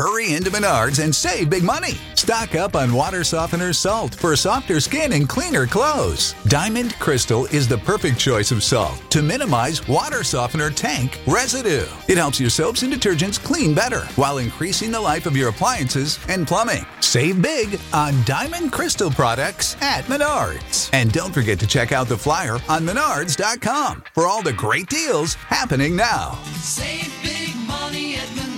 Hurry into Menards and save big money. Stock up on water softener salt for softer skin and cleaner clothes. Diamond Crystal is the perfect choice of salt to minimize water softener tank residue. It helps your soaps and detergents clean better while increasing the life of your appliances and plumbing. Save big on Diamond Crystal products at Menards. And don't forget to check out the flyer on Menards.com for all the great deals happening now. Save big money at Menards.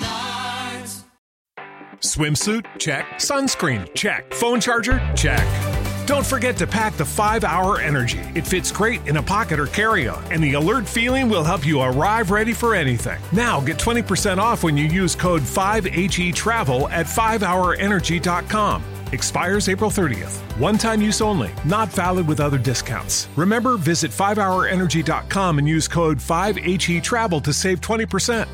Swimsuit? Check. Sunscreen? Check. Phone charger? Check. Don't forget to pack the 5-Hour Energy. It fits great in a pocket or carry-on, and the alert feeling will help you arrive ready for anything. Now get 20% off when you use code 5HETRAVEL at 5hourenergy.com. Expires April 30th. One-time use only. Not valid with other discounts. Remember, visit 5hourenergy.com and use code 5HETRAVEL to save 20%.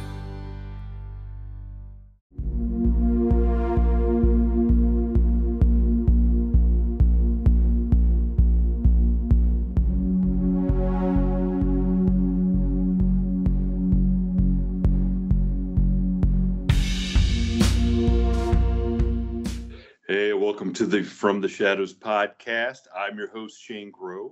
Welcome to the From the Shadows podcast. I'm your host, Shane Grove.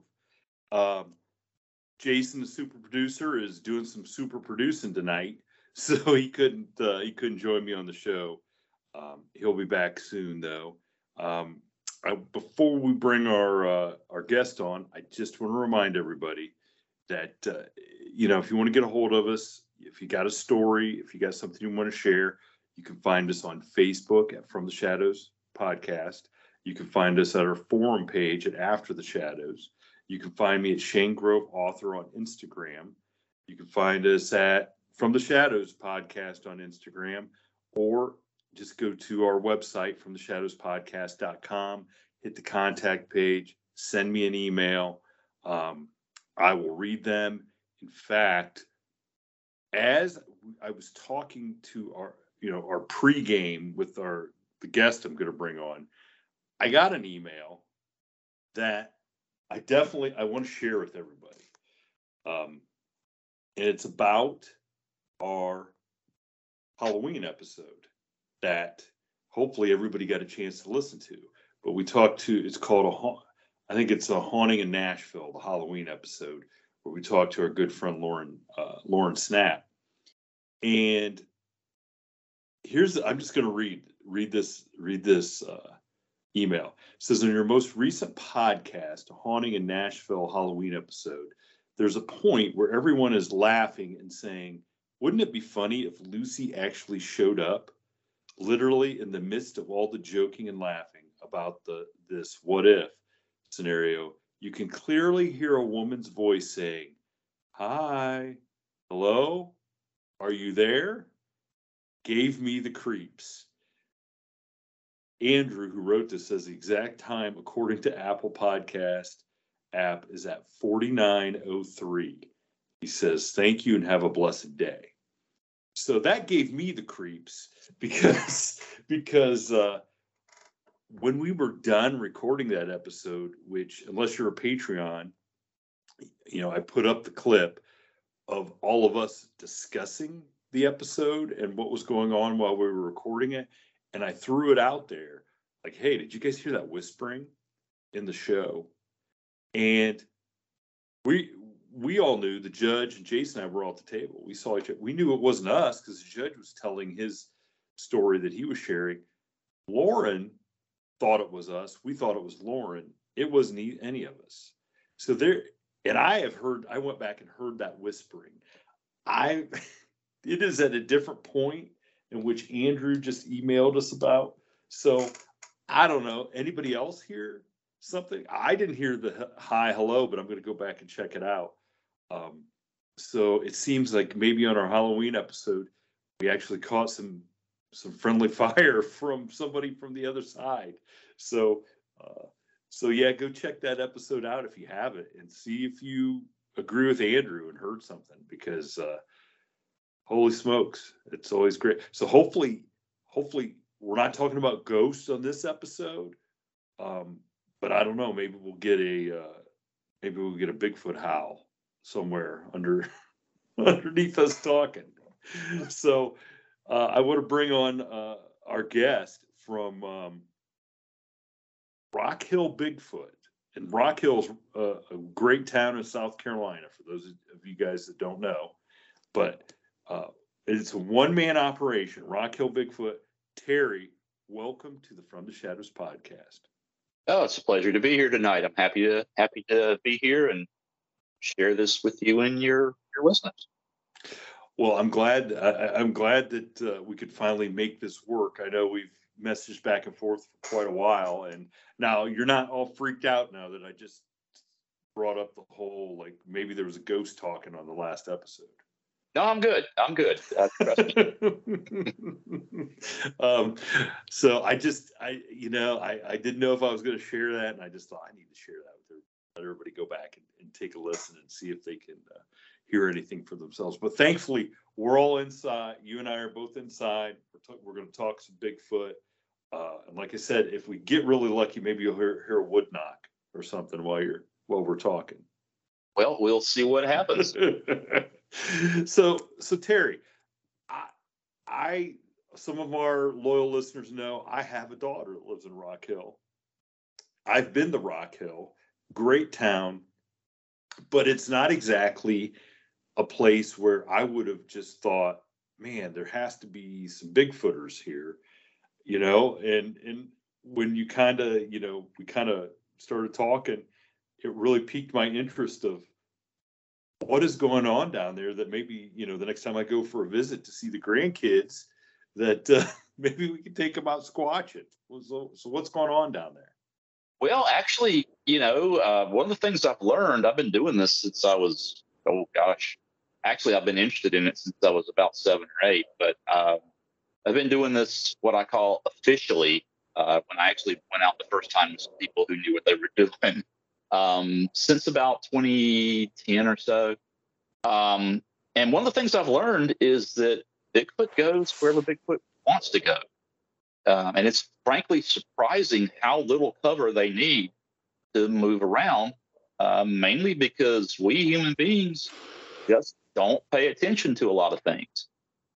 Jason, the super producer, is doing some super producing tonight, so he couldn't join me on the show. He'll be back soon, though. Before we bring our guest on, I just want to remind everybody that if you want to get a hold of us, if you got a story, if you got something you want to share, you can find us on Facebook at From the Shadows Podcast. You can find us at our forum page at After the Shadows. You can find me at Shane Grove Author on Instagram. You can find us at From the Shadows Podcast on Instagram, or just go to our website, FromTheShadowsPodcast.com, hit the contact page, send me an email. I will read them. In fact, as I was talking to our pregame with the guest I'm going to bring on, I got an email that I want to share with everybody. And it's about our Halloween episode that hopefully everybody got a chance to listen to. But we talked to, it's called I think it's a Haunting in Nashville, the Halloween episode, where we talked to our good friend Lauren Snap. And I'm just going to read this email. It says, in your most recent podcast, a Haunting in Nashville Halloween episode, there's a point where everyone is laughing and saying, wouldn't it be funny if Lucy actually showed up? Literally in the midst of all the joking and laughing about this what if scenario, you can clearly hear a woman's voice saying, hi, hello, are you there? Gave me the creeps. Andrew, who wrote this, says the exact time, according to Apple Podcast app, is at 49:03. He says, thank you and have a blessed day. So that gave me the creeps because when we were done recording that episode, which, unless you're a Patreon, I put up the clip of all of us discussing the episode and what was going on while we were recording it. And I threw it out there like, hey, did you guys hear that whispering in the show? And we all knew, the judge and Jason and I were all at the table. We saw each other. We knew it wasn't us because the judge was telling his story that he was sharing. Lauren thought it was us. We thought it was Lauren. It wasn't any of us. So I went back and heard that whispering. It is at a different point in which Andrew just emailed us about. So I don't know. Anybody else hear something? I didn't hear the hi, hello, but I'm going to go back and check it out. So it seems like maybe on our Halloween episode, we actually caught some friendly fire from somebody from the other side. So yeah, go check that episode out if you have it and see if you agree with Andrew and heard something, because holy smokes, it's always great. So hopefully we're not talking about ghosts on this episode, but I don't know. Maybe we'll get a Bigfoot howl somewhere underneath us talking. So I want to bring on our guest from Rock Hill Bigfoot. And Rock Hill's a great town in South Carolina, for those of you guys that don't know. But it's a one-man operation, Rock Hill Bigfoot. Terry, welcome to the From the Shadows podcast. Oh, it's a pleasure to be here tonight. I'm happy to be here and share this with you and your listeners. Well, I'm glad that we could finally make this work. I know we've messaged back and forth for quite a while, and now you're not all freaked out now that I just brought up the whole, like, maybe there was a ghost talking on the last episode. No, I'm good. Trust me. So I didn't know if I was going to share that, and I just thought I need to share that with everybody. Let everybody go back and take a listen and see if they can hear anything for themselves. But thankfully, we're all inside. You and I are both inside. We're going to talk some Bigfoot. And like I said, if we get really lucky, maybe you'll hear a wood knock or something while we're talking. Well, we'll see what happens. So Terry, I some of our loyal listeners know I have a daughter that lives in Rock Hill. I've been to Rock Hill, great town, but it's not exactly a place where I would have just thought, man, there has to be some Bigfooters here, and when you we kind of started talking, it really piqued my interest of what is going on down there, that maybe, the next time I go for a visit to see the grandkids, that maybe we can take them out squatching. So what's going on down there? Well, actually, one of the things I've learned, I've been doing this since I was, I've been interested in it since I was about 7 or 8, but I've been doing this, what I call officially, when I actually went out the first time with some people who knew what they were doing, since about 2010 or so. And one of the things I've learned is that Bigfoot goes wherever Bigfoot wants to go. And it's frankly surprising how little cover they need to move around, mainly because we human beings just don't pay attention to a lot of things.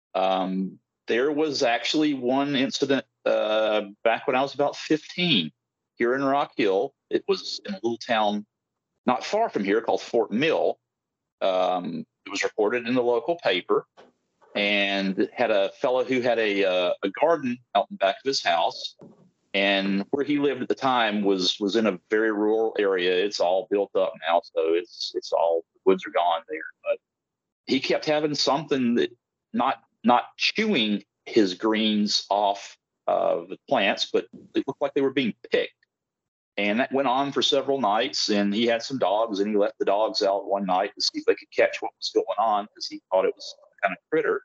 There was actually one incident back when I was about 15 here in Rock Hill. It was in a little town not far from here called Fort Mill. It was reported in the local paper, and had a fellow who had a garden out in the back of his house. And where he lived at the time was in a very rural area. It's all built up now, so it's all, the woods are gone there. But he kept having something that not chewing his greens off of the plants, but it looked like they were being picked. And that went on for several nights, and he had some dogs, and he let the dogs out one night to see if they could catch what was going on, because he thought it was some kind of critter.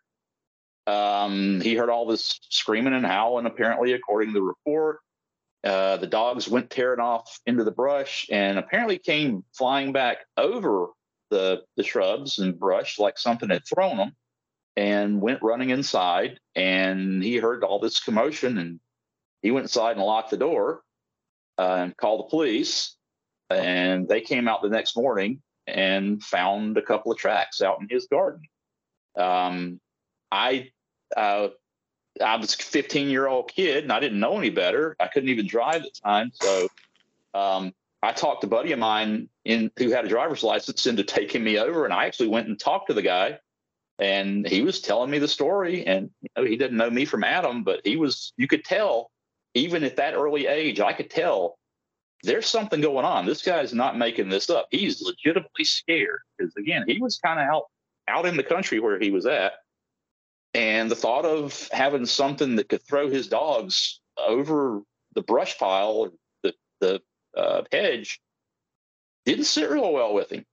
He heard all this screaming and howling, apparently, according to the report. The dogs went tearing off into the brush and apparently came flying back over the shrubs and brush like something had thrown them, and went running inside. And he heard all this commotion, and he went inside and locked the door and called the police. And they came out the next morning and found a couple of tracks out in his garden. I was a 15-year-old kid, and I didn't know any better. I couldn't even drive at the time. So I talked to a buddy of mine who had a driver's license into taking me over, and I actually went and talked to the guy, and he was telling me the story. And he didn't know me from Adam, but you could tell, even at that early age, I could tell there's something going on. This guy's not making this up. He's legitimately scared, because, again, he was kind of out in the country where he was at. And the thought of having something that could throw his dogs over the brush pile, the hedge, didn't sit real well with him.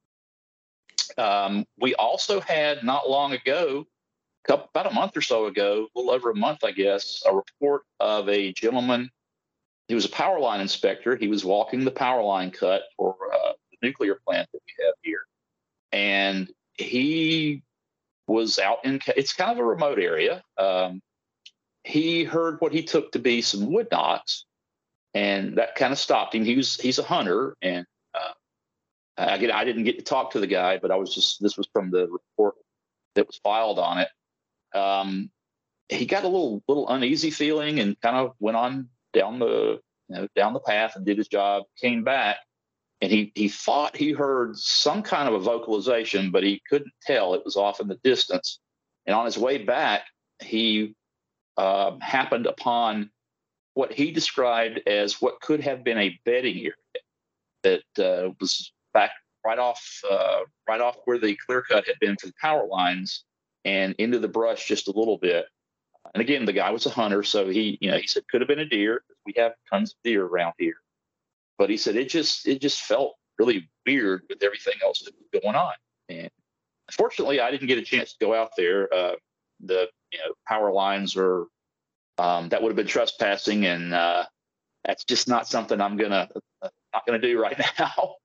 We also had, not long ago, about a month or so ago, a little over a month, I guess, a report of a gentleman. He was a power line inspector. He was walking the power line cut for the nuclear plant that we have here. And he was out it's kind of a remote area. He heard what he took to be some wood knocks, and that kind of stopped him. He's a hunter, and I didn't get to talk to the guy, but this was from the report that was filed on it. he got a little uneasy feeling and kind of went on down the path and did his job, came back, and he thought he heard some kind of a vocalization, but he couldn't tell. It was off in the distance. And on his way back, he happened upon what he described as what could have been a bedding area that was back right off where the clear cut had been for the power lines and into the brush just a little bit. And again, the guy was a hunter, so he said could have been a deer. We have tons of deer around here, but he said it just felt really weird with everything else that was going on. And unfortunately, I didn't get a chance to go out there. The power lines are that would have been trespassing, and that's just not something I'm not gonna do right now.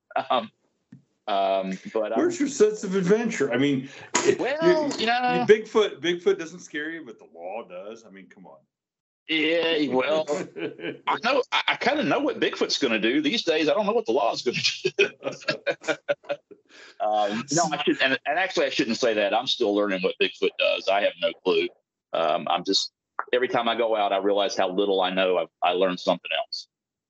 But where's your sense of adventure? I mean, Bigfoot doesn't scare you, but the law does. I mean, come on. Yeah, well, I kind of know what Bigfoot's going to do these days. I don't know what the law is going to do. No, I should, and actually, I shouldn't say that. I'm still learning what Bigfoot does. I have no clue. I'm just every time I go out, I realize how little I know. I learned something else.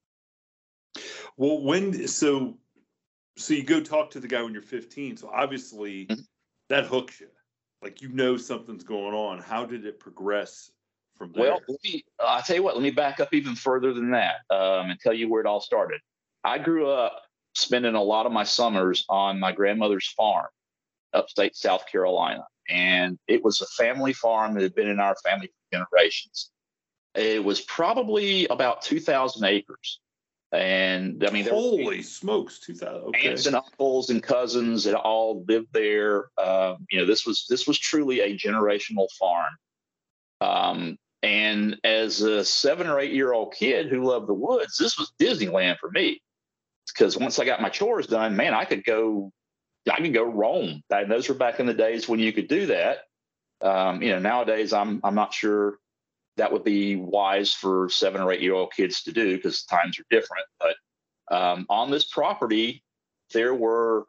Well, so you go talk to the guy when you're 15. So obviously that hooks you. Like, something's going on. How did it progress from there? Well, I'll tell you what, let me back up even further than that and tell you where it all started. I grew up spending a lot of my summers on my grandmother's farm, upstate South Carolina. And it was a family farm that had been in our family for generations. It was probably about 2,000 acres. And I mean, holy smokes, 2,000. Okay. Aunts and uncles and cousins that all lived there. This was truly a generational farm. And as a 7 or 8 year old kid who loved the woods, this was Disneyland for me. Because once I got my chores done, man, I could go roam. And those were back in the days when you could do that. Nowadays I'm not sure that would be wise for 7 or 8 year old kids to do because times are different. But on this property, there were,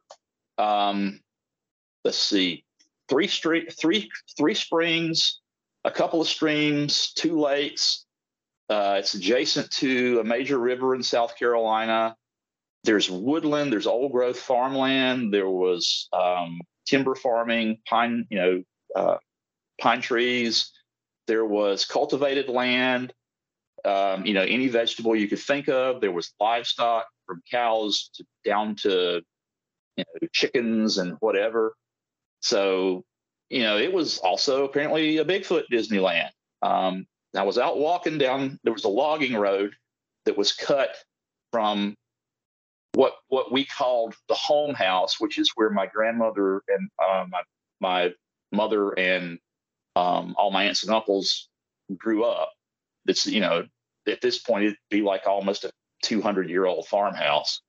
three springs, a couple of streams, 2 lakes. It's adjacent to a major river in South Carolina. There's woodland, there's old growth farmland. There was timber farming, pine trees. There was cultivated land, any vegetable you could think of. There was livestock from cows down to chickens and whatever. So, it was also apparently a Bigfoot Disneyland. I was out walking down, there was a logging road that was cut from what we called the home house, which is where my grandmother and my mother and all my aunts and uncles grew up. It's, at this point, it'd be like almost a 200-year-old farmhouse.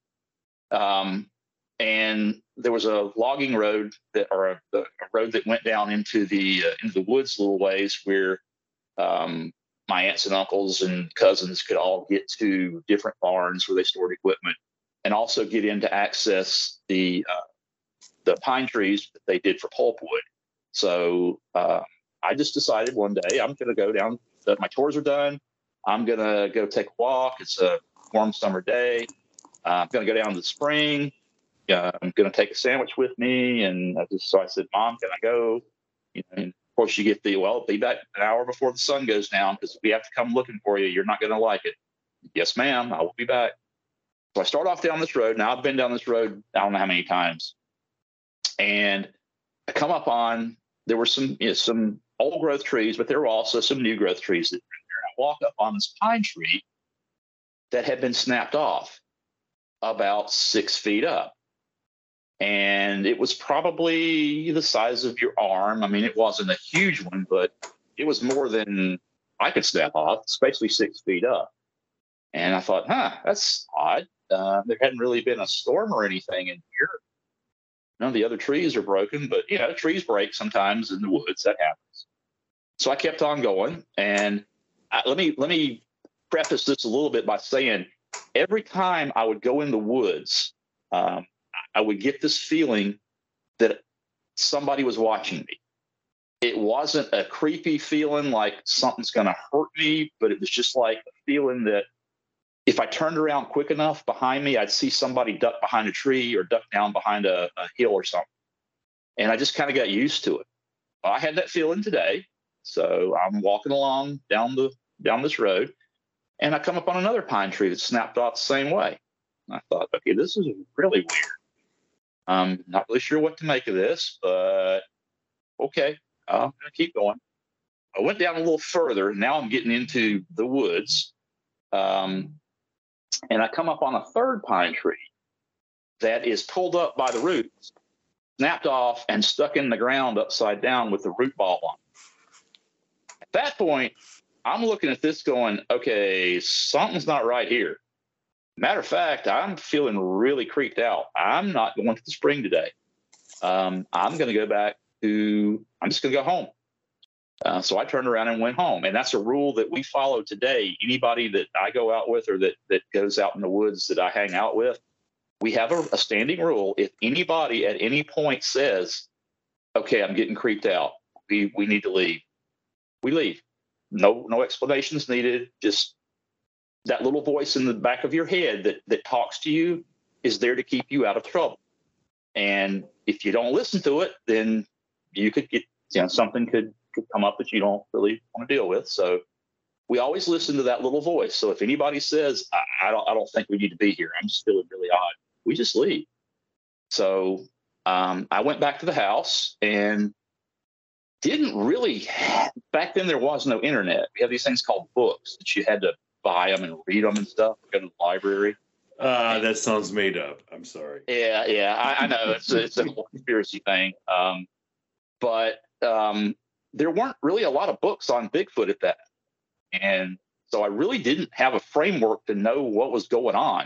And there was a logging road a road that went down into the woods a little ways where my aunts and uncles and cousins could all get to different barns where they stored equipment and also get in to access the pine trees that they did for pulpwood. So I just decided one day I'm going to go down. My chores are done. I'm going to go take a walk. It's a warm summer day. I'm going to go down to the spring. I'm going to take a sandwich with me. And so I said, Mom, can I go? And of course, you get be back an hour before the sun goes down because we have to come looking for you. You're not going to like it. Yes, ma'am. I will be back. So I start off down this road. Now I've been down this road, I don't know how many times. And I come up on, there were some old growth trees, but there were also some new growth trees that were there. I walk up on this pine tree that had been snapped off about 6 feet up. And it was probably the size of your arm. I mean, it wasn't a huge one, but it was more than I could snap off, especially 6 feet up. And I thought, that's odd. There hadn't really been a storm or anything in here. None of the other trees are broken, but trees break sometimes in the woods. That happens. So I kept on going, and let me preface this a little bit by saying, every time I would go in the woods, I would get this feeling that somebody was watching me. it wasn't a creepy feeling like something's going to hurt me, but it was just like a feeling that if I turned around quick enough behind me, I'd see somebody duck behind a tree or duck down behind a hill or something. And I just kind of got used to it. I had that feeling today. So I'm walking along down this road, and I come up on another pine tree that snapped off the same way. And I thought, okay, this is really weird. I'm not really sure what to make of this, but okay, I'm going to keep going. I went down a little further. Now I'm getting into the woods. And I come up on a third pine tree that is pulled up by the roots, snapped off, and stuck in the ground upside down with the root ball on. At that point, I'm looking at this going, okay, something's not right here. Matter of fact, I'm feeling really creeped out. I'm not going to the spring today. I'm going to go back I'm just going to go home. So I turned around and went home. And that's a rule that we follow today. Anybody that I go out with or that goes out in the woods that I hang out with, we have a standing rule. If anybody at any point says, okay, I'm getting creeped out, we need to leave, we leave. No explanations needed. Just that little voice in the back of your head that talks to you is there to keep you out of trouble. And if you don't listen to it, then you could get, something could come up that you don't really want to deal with. So we always listen to that little voice. So if anybody says, I don't think we need to be here, I'm just feeling really odd, we just leave. So I went back to the house and didn't really, back then there was no internet. We have these things called books that you had to buy them and read them and stuff, go to the library. That sounds made up. I'm sorry. Yeah. I know it's a whole conspiracy thing. But there weren't really a lot of books on Bigfoot at that. And so I really didn't have a framework to know what was going on.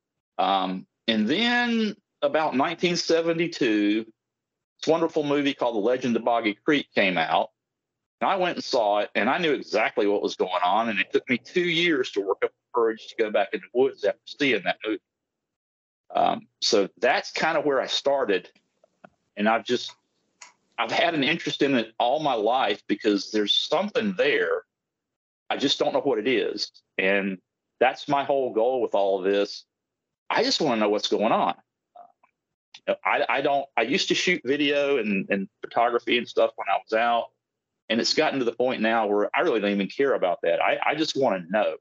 And then about 1972, this wonderful movie called The Legend of Boggy Creek came out. And I went and saw it, and I knew exactly what was going on. And it took me 2 years to work up the courage to go back in the woods after seeing that movie. So that's kind of where I started. And I've had an interest in it all my life because there's something there. I just don't know what it is. And that's my whole goal with all of this. I just want to know what's going on. I used to shoot video and photography and stuff when I was out. And it's gotten to the point now where I really don't even care about that. I just want to know.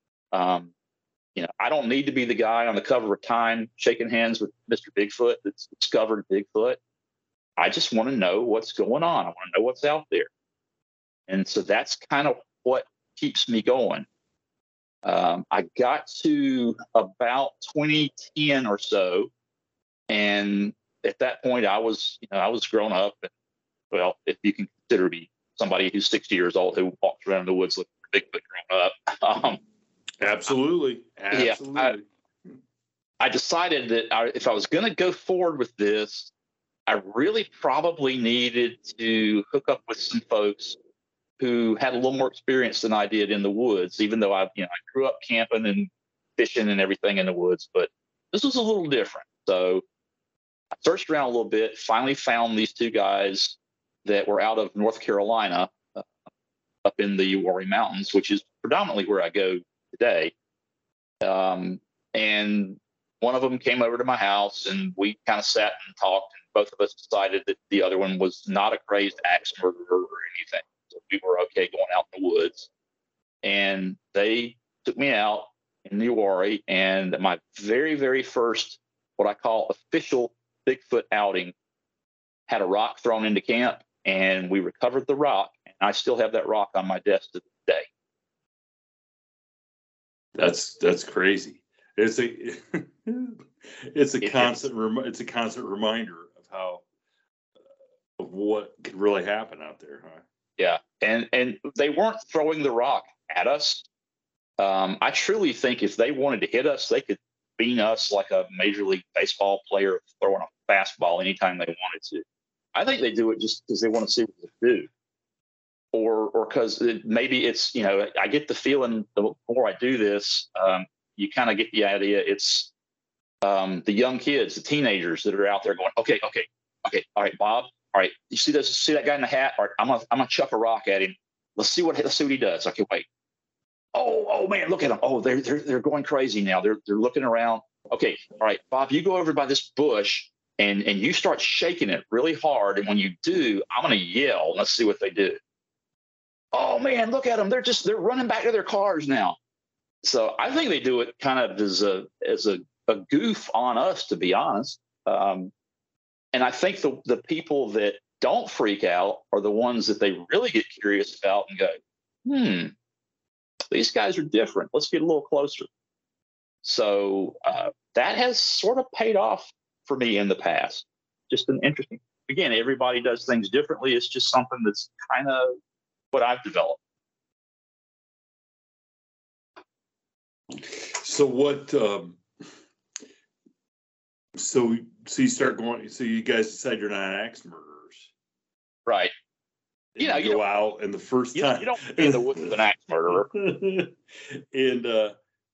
I don't need to be the guy on the cover of Time shaking hands with Mr. Bigfoot that's discovered Bigfoot. I just want to know what's going on. I want to know what's out there. And so that's kind of what keeps me going. I got to about 2010 or so. And at that point I was grown up. And, well, if you can consider me somebody who's 60 years old who walks around in the woods looking for Bigfoot grown up. Absolutely. Yeah, I decided that if I was going to go forward with this, I really probably needed to hook up with some folks who had a little more experience than I did in the woods, even though I grew up camping and fishing and everything in the woods, but this was a little different. So I searched around a little bit, finally found these two guys that were out of North Carolina, up in the Uwharrie Mountains, which is predominantly where I go today. And one of them came over to my house and we kind of sat and talked, and both of us decided that the other one was not a crazed axe murderer or anything. So we were okay going out in the woods. And they took me out in Uwharrie, and my very, very first, what I call official Bigfoot outing, had a rock thrown into camp, and we recovered the rock. And I still have that rock on my desk to this day. That's crazy. It's a constant reminder of how of what could really happen out there, huh? Yeah, and they weren't throwing the rock at us. I truly think if they wanted to hit us, they could bean us like a Major League Baseball player throwing a fastball anytime they wanted to. I think they do it just because they want to see what they do, or because maybe it's I get the feeling the more I do this, you kind of get the idea it's the young kids, the teenagers that are out there going, okay, all right, Bob, all right, you see that guy in the hat? All right, I'm gonna chuck a rock at him. Let's see what he does. Okay, wait. Oh man, look at them. Oh, they're going crazy now. They're looking around. Okay, all right, Bob, you go over by this bush and you start shaking it really hard. And when you do, I'm gonna yell. Let's see what they do. Oh man, look at them. They're running back to their cars now. So I think they do it kind of as a goof on us, to be honest. And I think the people that don't freak out are the ones that they really get curious about and go, these guys are different. Let's get a little closer. So that has sort of paid off for me in the past. Just an interesting. Again, everybody does things differently. It's just something that's kind of what I've developed. So what? So you start going. So you guys decide you're not axe murderers, right? And you go out, and the first time you don't be in the woods with an axe murderer. And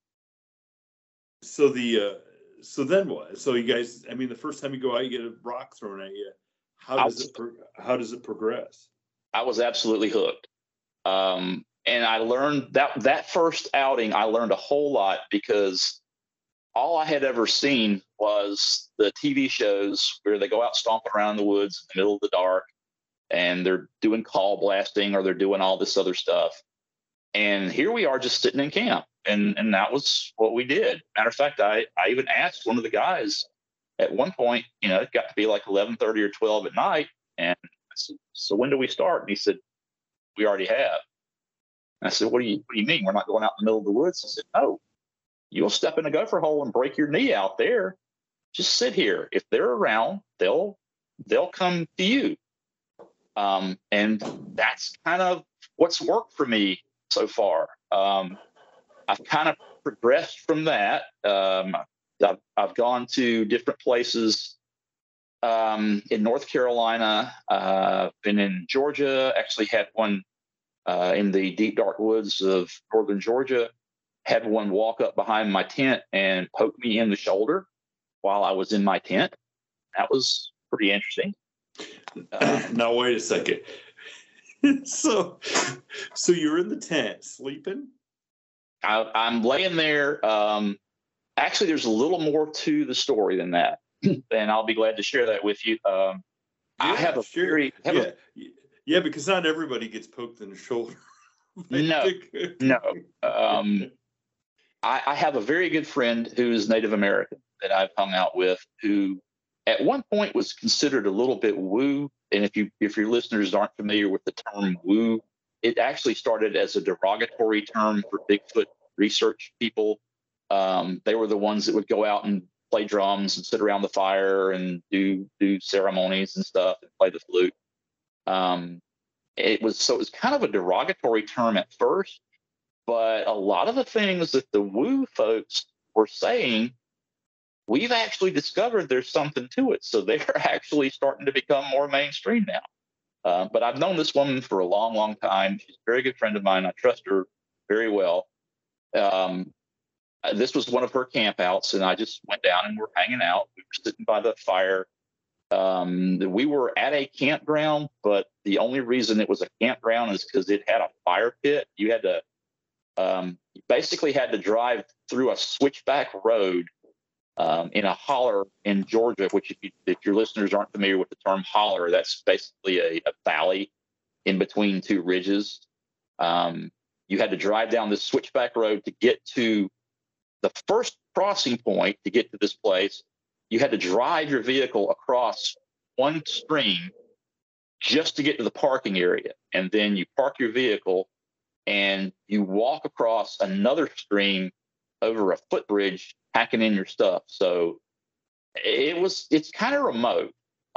so then what? So you guys, I mean, the first time you go out, you get a rock thrown at you. How does it progress? I was absolutely hooked. And I learned that first outing, I learned a whole lot because all I had ever seen was the TV shows where they go out stomping around in the woods in the middle of the dark and they're doing call blasting or they're doing all this other stuff. And here we are just sitting in camp. And that was what we did. Matter of fact, I even asked one of the guys at one point, it got to be like 11:30 or 12 at night. And I said, so when do we start? And he said, we already have. I said, what do you mean? We're not going out in the middle of the woods? He said, no, you'll step in a gopher hole and break your knee out there. Just sit here. If they're around, they'll come to you. And that's kind of what's worked for me so far. I've kind of progressed from that. I've gone to different places in North Carolina, been in Georgia, actually had one in the deep, dark woods of northern Georgia, had one walk up behind my tent and poke me in the shoulder while I was in my tent. That was pretty interesting. Now, wait a second. So you're in the tent sleeping? I'm laying there. Actually, there's a little more to the story than that, and I'll be glad to share that with you. I have a yeah, because not everybody gets poked in the shoulder. No. I have a very good friend who is Native American that I've hung out with, who at one point was considered a little bit woo. And if your listeners aren't familiar with the term woo, it actually started as a derogatory term for Bigfoot research people. They were the ones that would go out and play drums and sit around the fire and do ceremonies and stuff and play the flute. It was kind of a derogatory term at first, but a lot of the things that the woo folks were saying, we've actually discovered there's something to it. So they're actually starting to become more mainstream now. But I've known this woman for a long, long time. She's a very good friend of mine. I trust her very well. This was one of her campouts, and I just went down and we're hanging out. We were sitting by the fire. We were at a campground, but the only reason it was a campground is because it had a fire pit. You had to, you basically had to drive through a switchback road in a holler in Georgia, which if your listeners aren't familiar with the term holler, that's basically a valley in between two ridges. You had to drive down this switchback road to get to the first crossing point. To get to this place, you had to drive your vehicle across one stream just to get to the parking area. And then you park your vehicle and you walk across another stream over a footbridge, packing in your stuff. So it's kind of remote.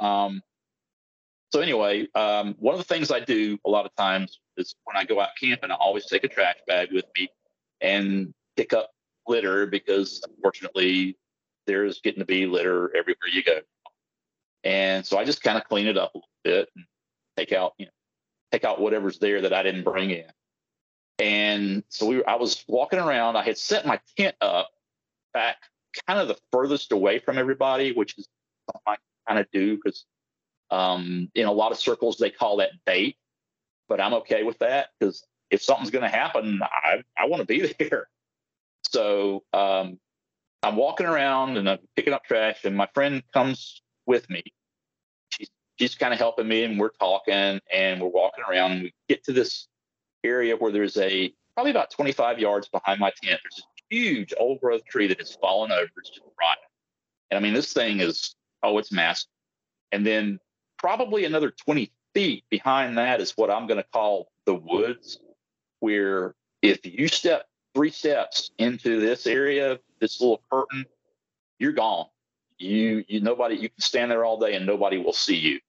So anyway, one of the things I do a lot of times is when I go out camping, I always take a trash bag with me and pick up litter, because unfortunately there's getting to be litter everywhere you go. And so I just kind of clean it up a little bit and take out whatever's there that I didn't bring in. And so I was walking around. I had set my tent up back kind of the furthest away from everybody, which is something I kind of do because In a lot of circles, they call that bait, but I'm okay with that because if something's going to happen, I want to be there. So I'm walking around and I'm picking up trash, and my friend comes with me. She's kind of helping me, and we're talking, and we're walking around, and we get to this area where there's probably about 25 yards behind my tent. There's a huge old growth tree that has fallen over. It's just rotten. And I mean, this thing is, it's massive. And then probably another 20 feet behind that is what I'm going to call the woods, where if you step 3 steps into this area, this little curtain, you're gone. You nobody, you can stand there all day and nobody will see you.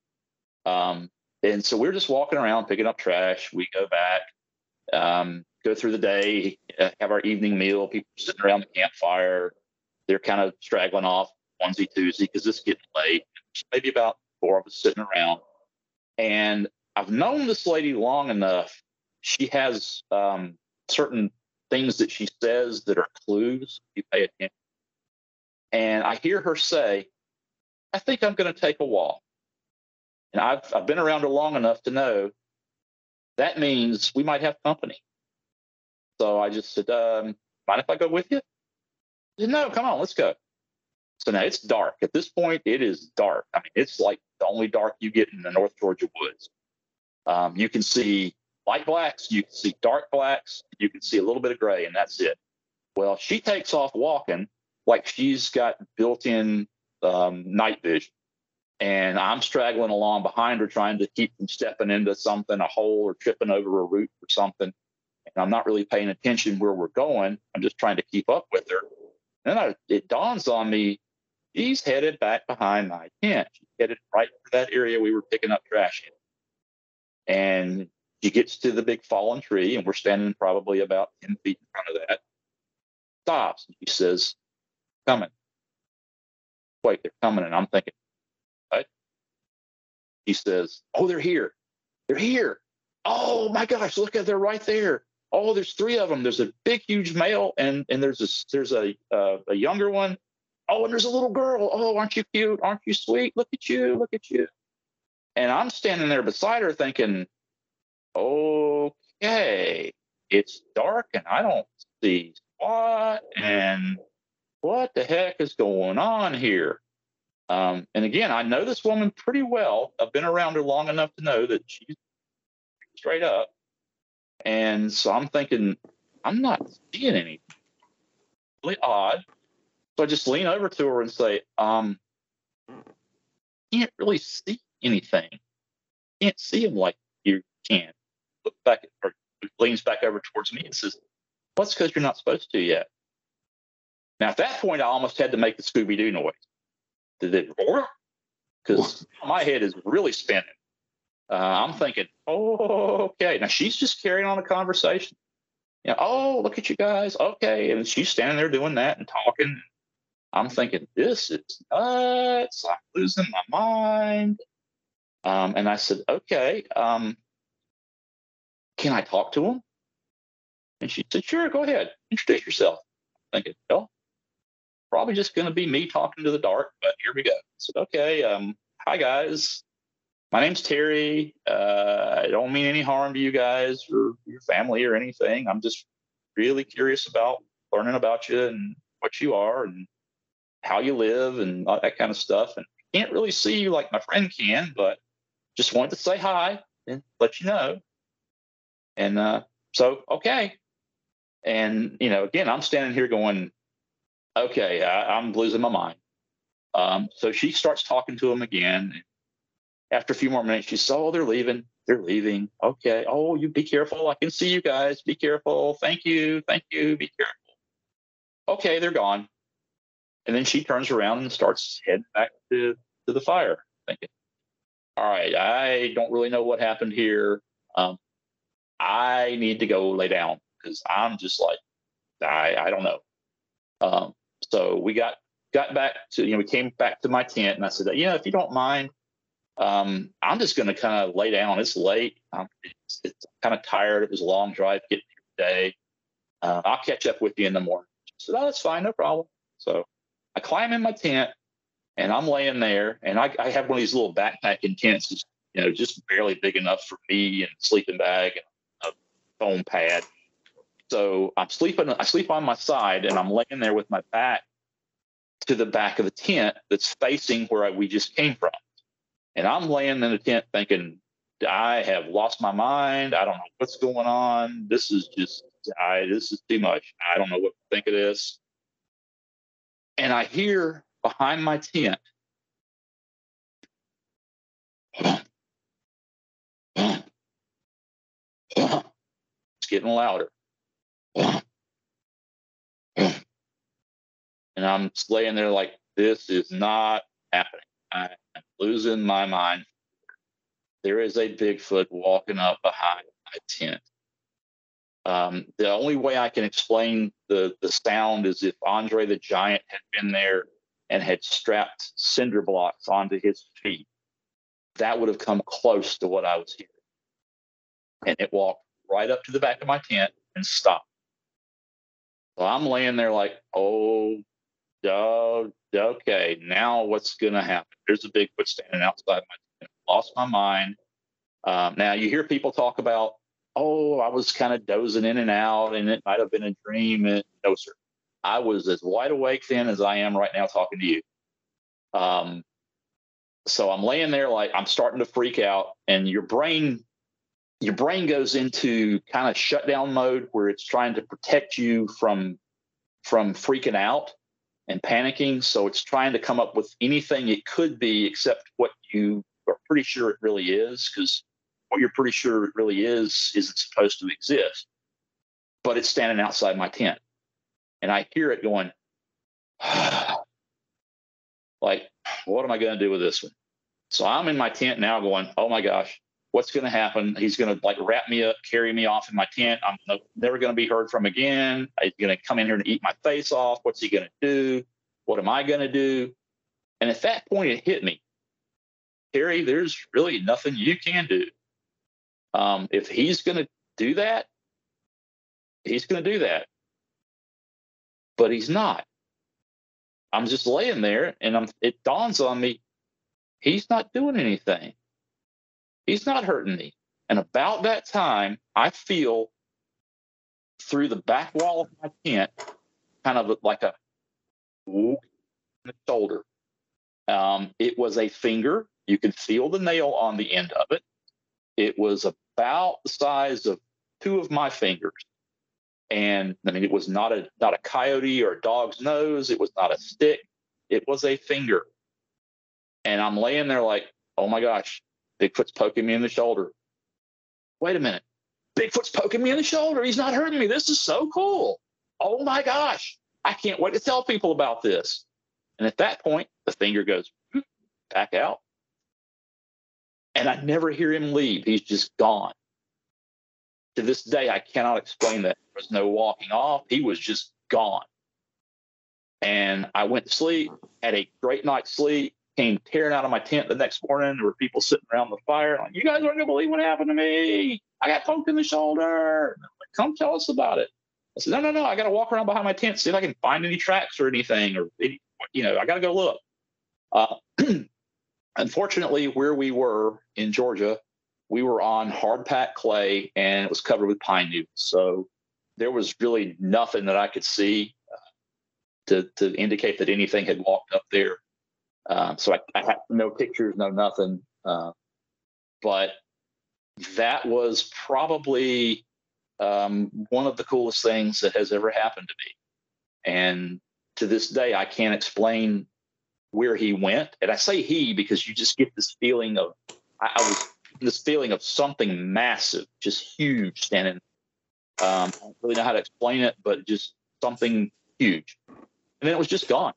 And so we're just walking around picking up trash. We go back, go through the day, have our evening meal. People sitting around the campfire. They're kind of straggling off onesie twosie because it's getting late. Maybe about 4 of us sitting around. And I've known this lady long enough. She has certain things that she says that are clues. You pay attention. And I hear her say, I think I'm going to take a walk. And I've been around her long enough to know that means we might have company. So I just said, mind if I go with you? She said, no, come on, let's go. So now it's dark. At this point, it is dark. I mean, it's like the only dark you get in the North Georgia woods. You can see light blacks, you can see dark blacks, you can see a little bit of gray, and that's it. Well, she takes off walking like she's got built-in night vision. And I'm straggling along behind her, trying to keep from stepping into something, a hole, or tripping over a root or something. And I'm not really paying attention where we're going. I'm just trying to keep up with her. Then it dawns on me, she's headed back behind my tent. She's headed right for that area we were picking up trash in. And she gets to the big fallen tree, and we're standing probably about 10 feet in front of that. Stops. And she says, coming. Wait, they're coming. And I'm thinking, what? He says, oh, they're here. They're here. Oh my gosh, look at, they're right there. Oh, there's 3 of them. There's a big, huge male, and there's a younger one. Oh, and there's a little girl. Oh, aren't you cute? Aren't you sweet? Look at you. Look at you. And I'm standing there beside her thinking, okay, it's dark and I don't see what, and what the heck is going on here? And again, I know this woman pretty well. I've been around her long enough to know that she's straight up. And so I'm thinking, I'm not seeing anything. Really odd. So I just lean over to her and say, can't really see anything. Can't see him like you can. Look back at her, leans back over towards me and says, well, it's because you're not supposed to yet. Now, at that point, I almost had to make the Scooby-Doo noise. Did it roar? Because my head is really spinning. I'm thinking, okay. Now, she's just carrying on a conversation. You know, oh, look at you guys. Okay. And she's standing there doing that and talking. I'm thinking, this is nuts. I'm losing my mind. And I said, okay, can I talk to him? And she said, sure, go ahead. Introduce yourself. I'm thinking, well, probably just going to be me talking to the dark, but here we go. I said, okay, hi, guys. My name's Terry. I don't mean any harm to you guys or your family or anything. I'm just really curious about learning about you and what you are and how you live and all that kind of stuff. And I can't really see you like my friend can, but just wanted to say hi and let you know. And so, okay. And, you know, again, I'm standing here going, okay, I'm losing my mind. So she starts talking to him again. After a few more minutes, she says, oh, they're leaving. They're leaving. Okay. Oh, you be careful. I can see you guys. Be careful. Thank you. Thank you. Be careful. Okay, they're gone. And then she turns around and starts heading back to the fire, thinking, all right, I don't really know what happened here. I need to go lay down because I'm just like, I don't know. So we got back to, we came back to my tent, and I said, if you don't mind, I'm just going to kind of lay down. It's late. It's kind of tired. It was a long drive getting through the day. I'll catch up with you in the morning. She said, oh, that's fine. No problem. So I climb in my tent, And I'm laying there, and I have one of these little backpacking tents, just barely big enough for me and sleeping bag and a foam pad. So I sleep on my side, and I'm laying there with my back to the back of the tent that's facing where we just came from. And I'm laying in the tent thinking, I have lost my mind. I don't know what's going on. This is too much. I don't know what to think of this. And I hear behind my tent, it's getting louder. And I'm just laying there like, this is not happening. I'm losing my mind. There is a Bigfoot walking up behind my tent. The only way I can explain the sound is if Andre the Giant had been there and had strapped cinder blocks onto his feet. That would have come close to what I was hearing. And it walked right up to the back of my tent and stopped. So I'm laying there like, oh, okay, now what's going to happen? There's a Bigfoot standing outside my tent. Lost my mind. Now you hear people talk about, oh, I was kind of dozing in and out and it might have been a dream. And no, sir. I was as wide awake then as I am right now talking to you. So I'm laying there like I'm starting to freak out, and your brain goes into kind of shutdown mode where it's trying to protect you from freaking out and panicking. So it's trying to come up with anything it could be except what you are pretty sure it really is, because what you're pretty sure it really is isn't supposed to exist. But it's standing outside my tent. And I hear it going, like, what am I going to do with this one? So I'm in my tent now going, oh my gosh, what's going to happen? He's going to like wrap me up, carry me off in my tent. I'm never going to be heard from again. He's going to come in here and eat my face off. What's he going to do? What am I going to do? And at that point, it hit me. Terry, there's really nothing you can do. If he's going to do that, he's going to do that. But he's not. I'm just laying there, and it dawns on me, he's not doing anything. He's not hurting me. And about that time, I feel through the back wall of my tent, kind of like a whoop in the shoulder. It was a finger. You could feel the nail on the end of it. It was about the size of two of my fingers. And I mean, it was not a coyote or a dog's nose. It was not a stick. It was a finger. And I'm laying there like, oh my gosh, Bigfoot's poking me in the shoulder. Wait a minute. Bigfoot's poking me in the shoulder. He's not hurting me. This is so cool. Oh my gosh. I can't wait to tell people about this. And at that point, the finger goes back out. And I never hear him leave. He's just gone. To this day, I cannot explain that. There was no walking off. He was just gone. And I went to sleep, had a great night's sleep, came tearing out of my tent the next morning. There were people sitting around the fire like, you guys aren't going to believe what happened to me. I got poked in the shoulder. I'm like, come tell us about it. I said, no. I got to walk around behind my tent, see if I can find any tracks or anything. Or, I got to go look. Unfortunately, where we were in Georgia, we were on hard packed clay and it was covered with pine needles. So there was really nothing that I could see to indicate that anything had walked up there. So I had no pictures, no nothing. But that was probably one of the coolest things that has ever happened to me. And to this day, I can't explain where he went. And I say he because you just get this feeling of, this feeling of something massive, just huge standing. I don't really know how to explain it, but just something huge. And then it was just gone.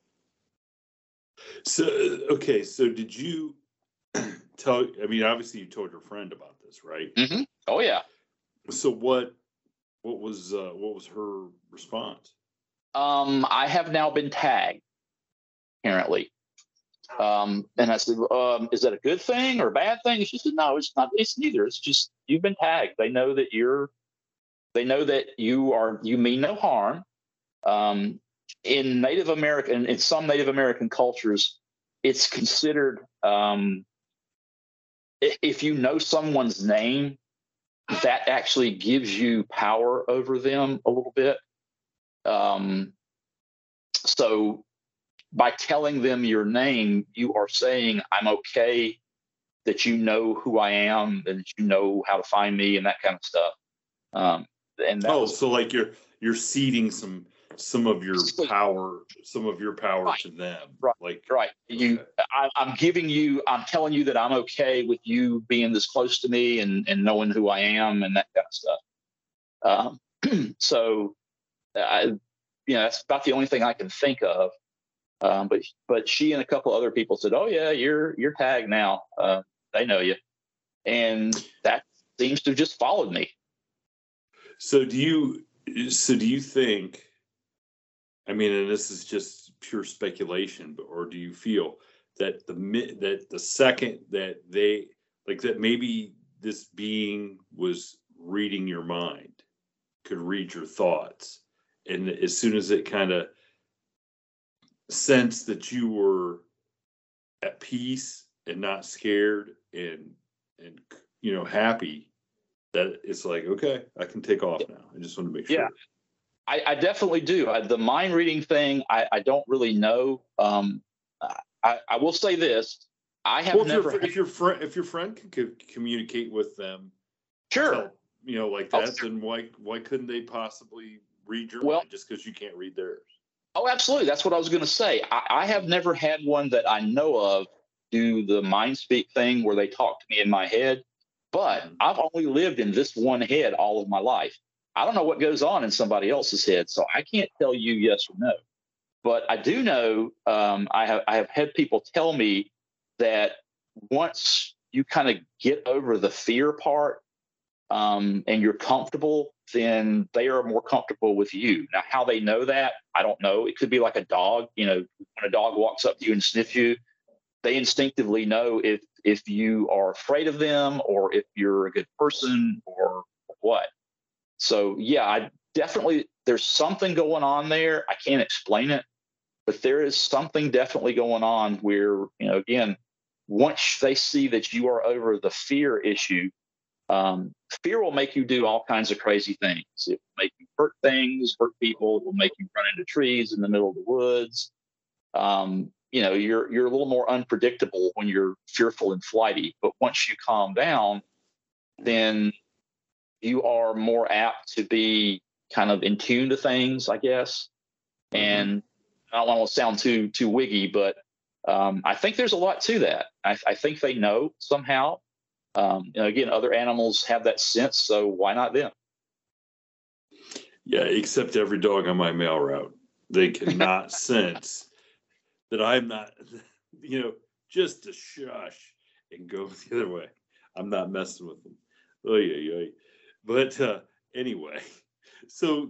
So, okay. So did you tell, I mean, obviously you told your friend about this, right? Mm-hmm. Oh yeah. So what was her response? I have now been tagged, apparently. And I said, is that a good thing or a bad thing? She said, no, it's not. It's neither. It's just, you've been tagged. They know that you mean no harm. In Native American, in some Native American cultures, it's considered, if you know someone's name, that actually gives you power over them a little bit. So by telling them your name, you are saying, I'm okay, that you know who I am, and that you know how to find me and that kind of stuff. And that so like you're ceding some of your power, right, to them. Right. Like, right. Okay. I'm telling you that I'm okay with you being this close to me and knowing who I am and that kind of stuff. So that's about the only thing I can think of. But she and a couple other people said, "Oh yeah, you're tagged now. They know you," and that seems to have just followed me. So do you think? I mean, and this is just pure speculation, but or do you feel that the second that they that maybe this being was reading your mind, could read your thoughts, and as soon as it kind of sense that you were at peace and not scared and happy, that it's like, okay, I can take off now. I just want to make sure. Yeah, I definitely do. The mind reading thing, I don't really know. I will say this: I have never. If your friend can communicate with them, sure, like that, then why couldn't they possibly read your mind just because you can't read theirs? Oh, absolutely. That's what I was going to say. I have never had one that I know of do the mind speak thing where they talk to me in my head, but I've only lived in this one head all of my life. I don't know what goes on in somebody else's head, so I can't tell you yes or no. But I do know I have had people tell me that once you kind of get over the fear part and you're comfortable, then they are more comfortable with you. Now, how they know that, I don't know. It could be like a dog. When a dog walks up to you and sniffs you, they instinctively know if you are afraid of them or if you're a good person or what. So, yeah, there's something going on there. I can't explain it, but there is something definitely going on where, again, once they see that you are over the fear issue, fear will make you do all kinds of crazy things. It will make you hurt things, hurt people. It will make you run into trees in the middle of the woods. You're a little more unpredictable when you're fearful and flighty. But once you calm down, then you are more apt to be kind of in tune to things, I guess. And I don't want to sound too wiggy, but I think there's a lot to that. I think they know somehow. Again, other animals have that sense, so why not them? Yeah, except every dog on my mail route. They cannot sense that I'm not, just to shush and go the other way. I'm not messing with them. Oy. But anyway, so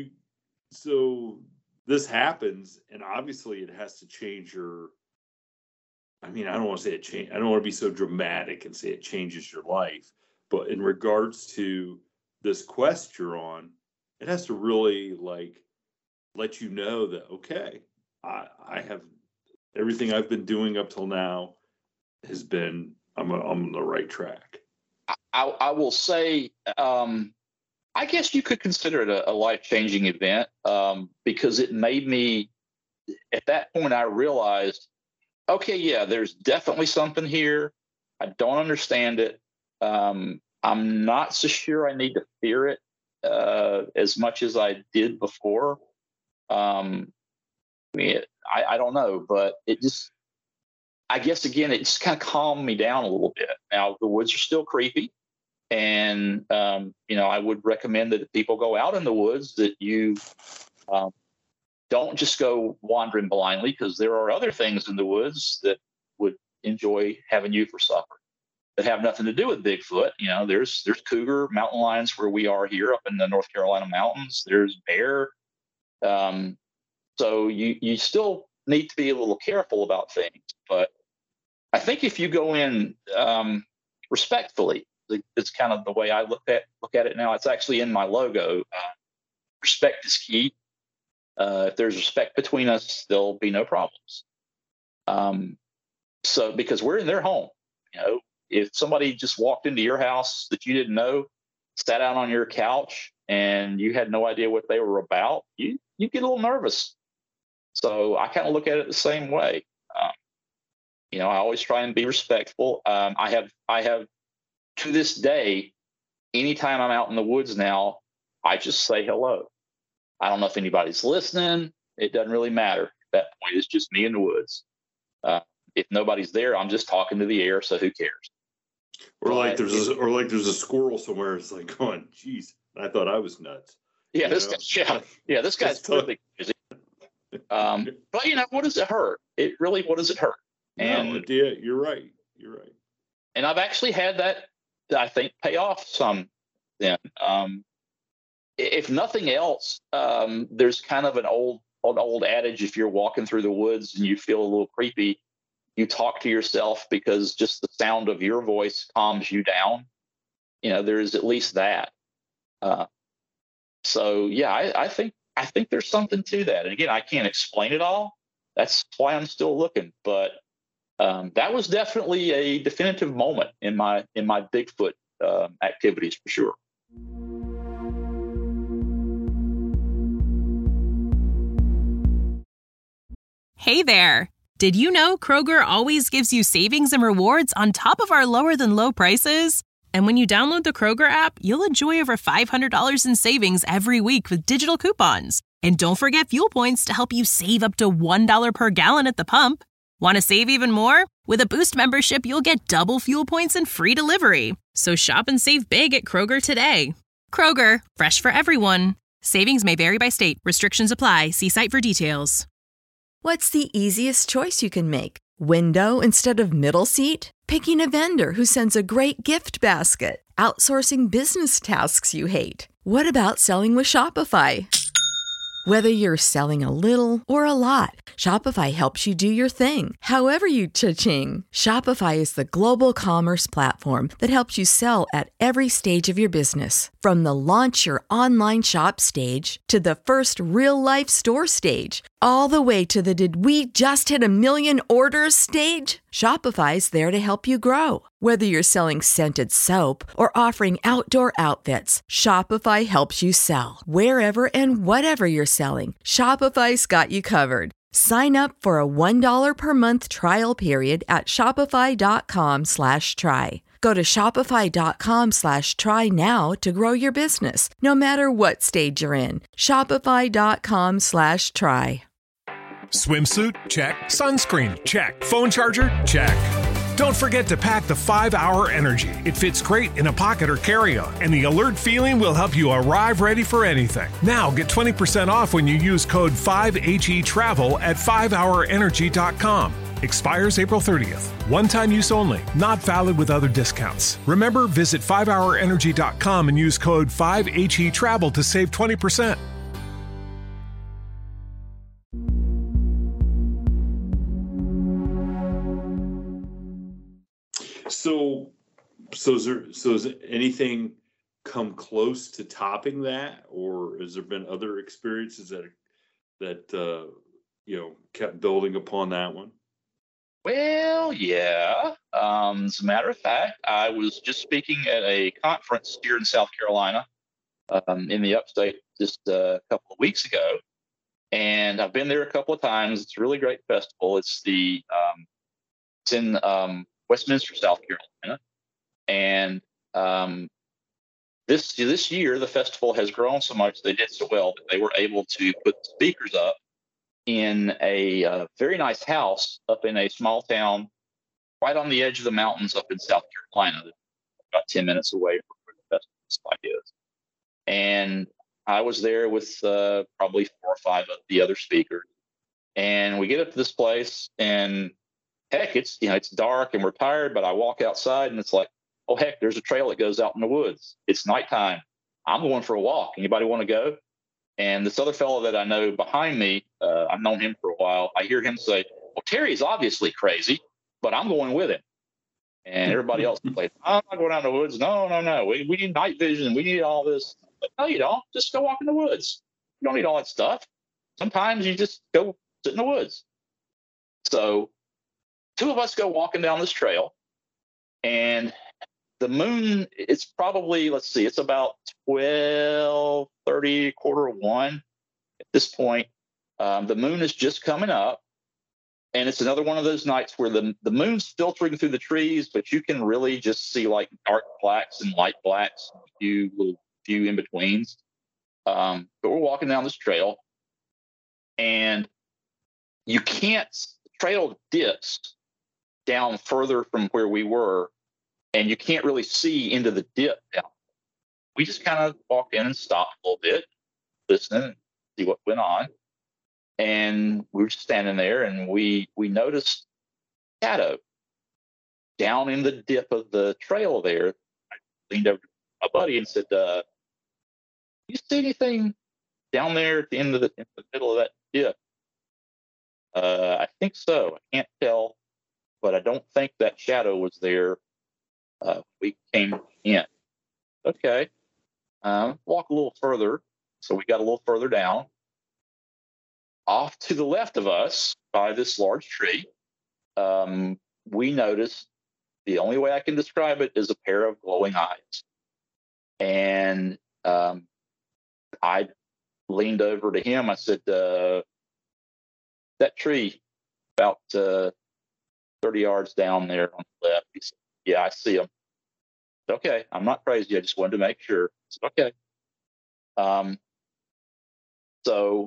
this happens, and obviously it has to change your. I mean, I don't want to say it change. I don't want to be so dramatic and say it changes your life, but in regards to this quest you're on, it has to really let you know that, okay, I have everything I've been doing up till now has been, I'm on the right track. I will say, I guess you could consider it a life-changing event because it made me, at that point, I realized, okay, yeah, there's definitely something here. I don't understand it. I'm not so sure I need to fear it as much as I did before. I don't know, but it just, I guess, again, it just kind of calmed me down a little bit. Now, the woods are still creepy. And, I would recommend that people go out in the woods, that you don't just go wandering blindly, because there are other things in the woods that would enjoy having you for supper that have nothing to do with Bigfoot. There's cougar, mountain lions where we are here up in the North Carolina mountains. There's bear. So you still need to be a little careful about things. But I think if you go in respectfully, it's kind of the way I look at it now. It's actually in my logo. Respect is key. If there's respect between us, there'll be no problems. So because we're in their home, if somebody just walked into your house that you didn't know, sat out on your couch, and you had no idea what they were about, you get a little nervous. So I kind of look at it the same way. I always try and be respectful. I have to this day, anytime I'm out in the woods now, I just say hello. I don't know if anybody's listening. It doesn't really matter. At that point, it's just me in the woods. If nobody's there, I'm just talking to the air. So who cares? Or like there's a squirrel somewhere. It's like, going, geez, I thought I was nuts. Yeah, this guy's really crazy. But what does it hurt? What does it hurt? And you're right. And I've actually had that, I think, pay off some. Then, if nothing else, there's kind of an old adage: if you're walking through the woods and you feel a little creepy, you talk to yourself, because just the sound of your voice calms you down. There is at least that. So yeah, I think there's something to that. And again, I can't explain it all. That's why I'm still looking. But that was definitely a definitive moment in my Bigfoot activities, for sure. Hey there. Did you know Kroger always gives you savings and rewards on top of our lower than low prices? And when you download the Kroger app, you'll enjoy over $500 in savings every week with digital coupons. And don't forget fuel points to help you save up to $1 per gallon at the pump. Want to save even more? With a Boost membership, you'll get double fuel points and free delivery. So shop and save big at Kroger today. Kroger, fresh for everyone. Savings may vary by state. Restrictions apply. See site for details. What's the easiest choice you can make? Window instead of middle seat? Picking a vendor who sends a great gift basket? Outsourcing business tasks you hate? What about selling with Shopify? Whether you're selling a little or a lot, Shopify helps you do your thing, however you cha-ching. Shopify is the global commerce platform that helps you sell at every stage of your business. From the launch your online shop stage to the first real-life store stage, all the way to the did we just hit 1 million orders stage. Shopify's there to help you grow. Whether you're selling scented soap or offering outdoor outfits, Shopify helps you sell. Wherever and whatever you're selling, Shopify's got you covered. Sign up for a $1 per month trial period at shopify.com/try. Go to shopify.com/try now to grow your business, no matter what stage you're in. Shopify.com/try. Swimsuit? Check. Sunscreen? Check. Phone charger? Check. Don't forget to pack the 5-Hour Energy. It fits great in a pocket or carry-on, and the alert feeling will help you arrive ready for anything. Now get 20% off when you use code 5HETRAVEL at 5hourenergy.com. Expires April 30th. One-time use only. Not valid with other discounts. Remember, visit 5hourenergy.com and use code 5HETRAVEL to save 20%. So has anything come close to topping that, or has there been other experiences that kept building upon that one? Well, yeah. As a matter of fact, I was just speaking at a conference here in South Carolina, in the upstate, just a couple of weeks ago, and I've been there a couple of times. It's a really great festival. It's in Westminster, South Carolina, and this year the festival has grown so much. They did so well that they were able to put speakers up in a very nice house up in a small town right on the edge of the mountains up in South Carolina, about 10 minutes away from where the festival spot is. And I was there with probably 4 or 5 of the other speakers, and we get up to this place, and heck, it's dark and we're tired, but I walk outside and it's like, oh heck, there's a trail that goes out in the woods. It's nighttime. I'm going for a walk. Anybody want to go? And this other fellow that I know behind me, I've known him for a while. I hear him say, well, Terry's obviously crazy, but I'm going with him. And everybody else is like, I'm not going out in the woods. No. We need night vision. We need all this. But no, you don't. Just go walk in the woods. You don't need all that stuff. Sometimes you just go sit in the woods. So two of us go walking down this trail, and the moon, it's probably, let's see, it's about 12:30, 1:45 at this point. The moon is just coming up, and it's another one of those nights where the moon's filtering through the trees, but you can really just see like dark blacks and light blacks, a few in betweens. But we're walking down this trail, and the trail dips down further from where we were, and you can't really see into the dip down. We just kind of walked in and stopped a little bit, listening and see what went on. And we were just standing there, and we noticed shadow down in the dip of the trail there. I leaned over to my buddy and said, you see anything down there at the end of in the middle of that dip? I think so. I can't tell, but I don't think that shadow was there. We came in. Okay. Walk a little further. So we got a little further down. Off to the left of us, by this large tree, we noticed, the only way I can describe it is a pair of glowing eyes. And I leaned over to him. I said, that tree about 30 yards down there on the left. He said, yeah, I see him. I said, okay, I'm not crazy. I just wanted to make sure. I said, okay. So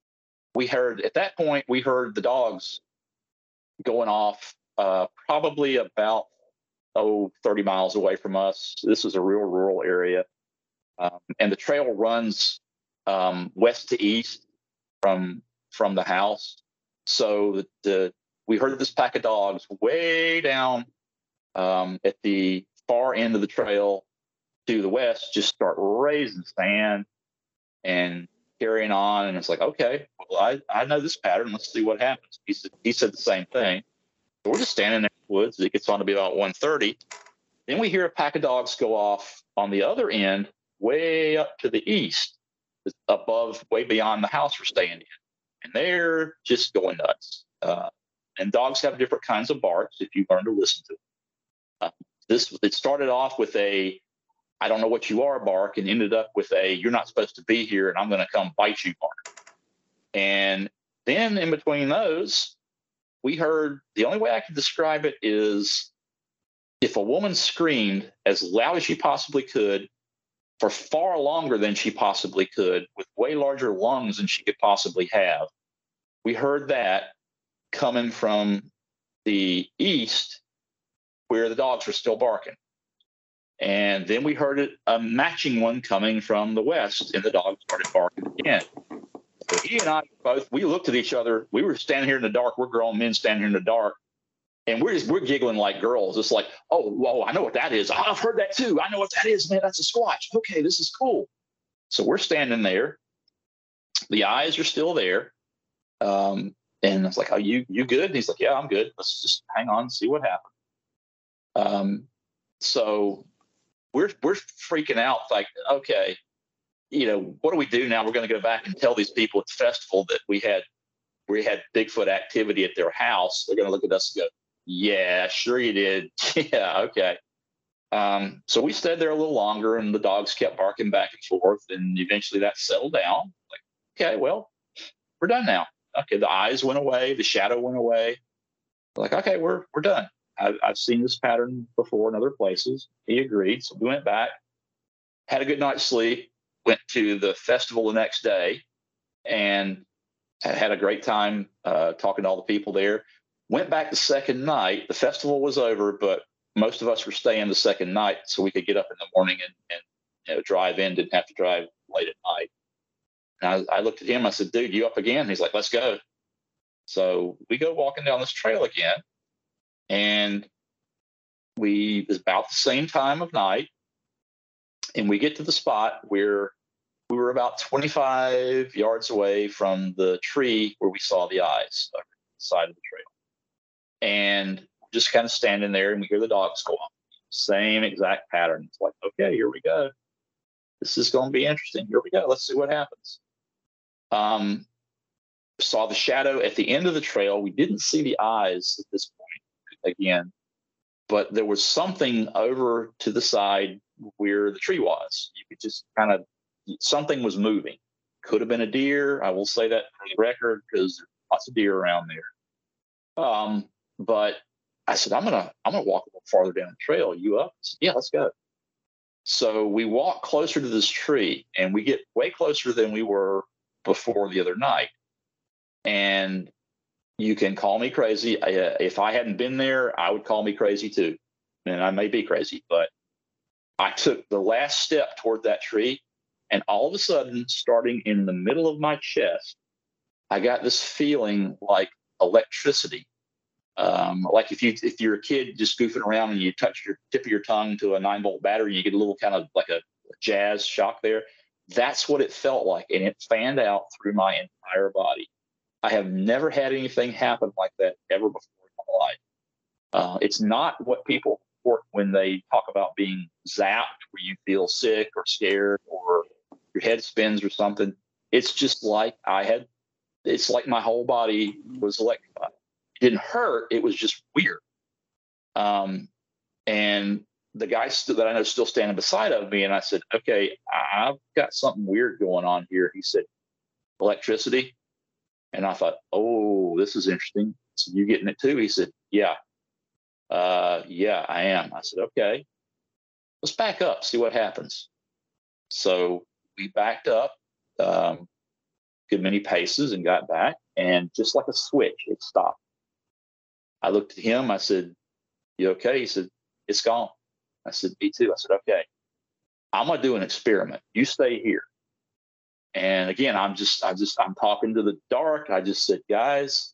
at that point, we heard the dogs going off probably about 30 miles away from us. This is a real rural area. And the trail runs west to east from the house. So we heard this pack of dogs way down at the far end of the trail to the west just start raising sand and carrying on. And it's like, okay, well, I know this pattern. Let's see what happens. He said the same thing. So we're just standing there in the woods. It gets on to be about 1:30. Then we hear a pack of dogs go off on the other end, way up to the east, above, way beyond the house we're staying in. And they're just going nuts. And dogs have different kinds of barks if you learn to listen to them. It started off with a, I don't know what you are bark, and ended up with a, you're not supposed to be here and I'm going to come bite you bark. And then in between those, we heard, the only way I can describe it is if a woman screamed as loud as she possibly could for far longer than she possibly could, with way larger lungs than she could possibly have. We heard that coming from the east where the dogs were still barking. And then we heard a matching one coming from the west, and the dogs started barking again. So he and I both, we looked at each other. We were standing here in the dark. We're grown men standing here in the dark. And we're giggling like girls. It's like, oh, whoa, I know what that is. I've heard that too. I know what that is, man. That's a squatch. Okay, this is cool. So we're standing there. The eyes are still there. And I was like, oh, you good? And he's like, yeah, I'm good. Let's just hang on and see what happens. So we're freaking out, like, okay, what do we do now? We're going to go back and tell these people at the festival that we had Bigfoot activity at their house. They're going to look at us and go, yeah, sure you did. Yeah, okay. So we stayed there a little longer, and the dogs kept barking back and forth, and eventually that settled down. Like, okay, well, we're done now. Okay, the eyes went away, the shadow went away. Like, okay, we're done. I've seen this pattern before in other places. He agreed, so we went back, had a good night's sleep, went to the festival the next day, and had a great time talking to all the people there. Went back the second night. The festival was over, but most of us were staying the second night so we could get up in the morning and drive in, didn't have to drive late at night. And I looked at him. I said, dude, you up again? He's like, let's go. So we go walking down this trail again. And it was about the same time of night. And we get to the spot where we were about 25 yards away from the tree where we saw the eyes on the side of the trail. And just kind of standing there, and we hear the dogs go off. Same exact pattern. It's like, okay, here we go. This is going to be interesting. Here we go. Let's see what happens. Saw the shadow at the end of the trail. We didn't see the eyes at this point. again, but there was something over to the side where the tree was. You could just kind of, something was moving. Could have been a deer. I will say that for the record because there's lots of deer around there. But I said, I'm gonna walk a little farther down the trail. You up? I said, yeah, let's go. So we walk closer to this tree, and we get way closer than we were before the other night. And you can call me crazy. If I hadn't been there, I would call me crazy too. And I may be crazy, but I took the last step toward that tree, and all of a sudden, starting in the middle of my chest, I got this feeling like electricity. Like if you're a kid just goofing around and you touch your tip of your tongue to a 9-volt battery, you get a little kind of like a jazz shock there. That's what it felt like. And it fanned out through my entire body. I have never had anything happen like that ever before in my life. It's not what people report when they talk about being zapped, where you feel sick or scared or your head spins or something. It's just like it's like my whole body was electrified. It didn't hurt. It was just weird. And the guy that I know is still standing beside of me. And I said, okay, I've got something weird going on here. He said, electricity. And I thought, oh, this is interesting. So you getting it too? He said, yeah. Yeah, I am. I said, okay, let's back up, see what happens. So we backed up a good many paces and got back. And just like a switch, it stopped. I looked at him. I said, you okay? He said, it's gone. I said, me too. I said, okay, I'm going to do an experiment. You stay here. And again, I'm talking to the dark. I just said, guys,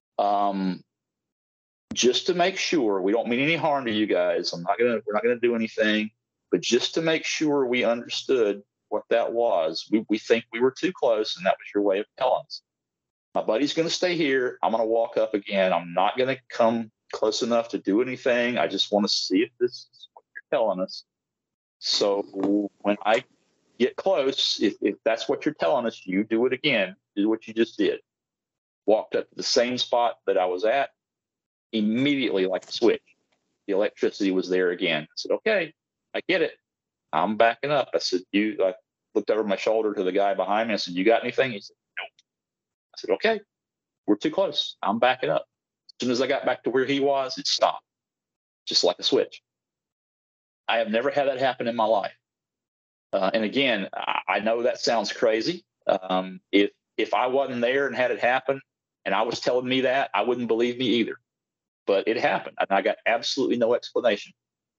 just to make sure, we don't mean any harm to you guys. we're not going to do anything, but just to make sure we understood what that was. We think we were too close, and that was your way of telling us. My buddy's going to stay here. I'm going to walk up again. I'm not going to come close enough to do anything. I just want to see if this is what you're telling us. So when I get close, if that's what you're telling us, you do it again. Do what you just did. Walked up to the same spot that I was at. Immediately, like a switch, the electricity was there again. I said, okay, I get it. I'm backing up. I said, I looked over my shoulder to the guy behind me. I said, you got anything? He said, nope. I said, okay, we're too close. I'm backing up. As soon as I got back to where he was, it stopped, just like a switch. I have never had that happen in my life. And again, I know that sounds crazy. If I wasn't there and had it happen and I was telling me that, I wouldn't believe me either. But it happened, and I got absolutely no explanation.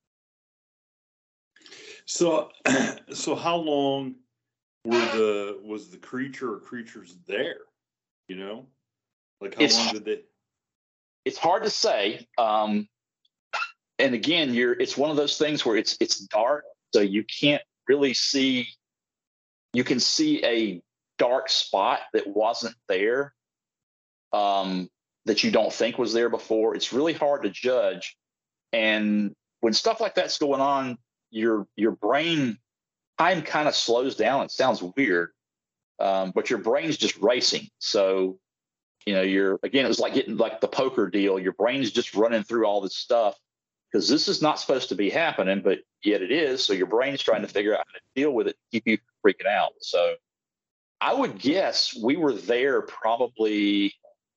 So how long was the creature or creatures there? You know, like how long did they? It's hard to say. And again, it's one of those things where it's dark, so you can't really see. You can see a dark spot that wasn't there, that you don't think was there before. It's really hard to judge. And when stuff like that's going on, your brain time kind of slows down. It sounds weird, but your brain's just racing. So, it was like getting like the poker deal. Your brain's just running through all this stuff because this is not supposed to be happening, but yet it is. So your brain's trying to figure out how to deal with it, keep you freaking out. So I would guess we were there probably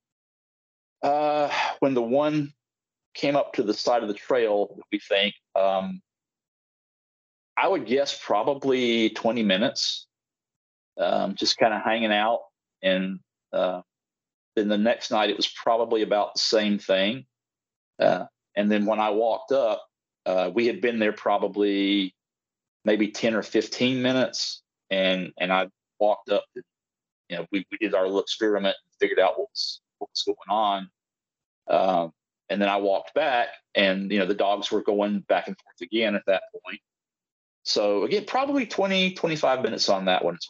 when the one came up to the side of the trail, we think, I would guess probably 20 minutes, just kind of hanging out. And then the next night, it was probably about the same thing. And then when I walked up, we had been there probably maybe 10 or 15 minutes. And I walked up, we did our little experiment and figured out what was going on. And then I walked back, and, the dogs were going back and forth again at that point. So again, probably 20, 25 minutes on that one.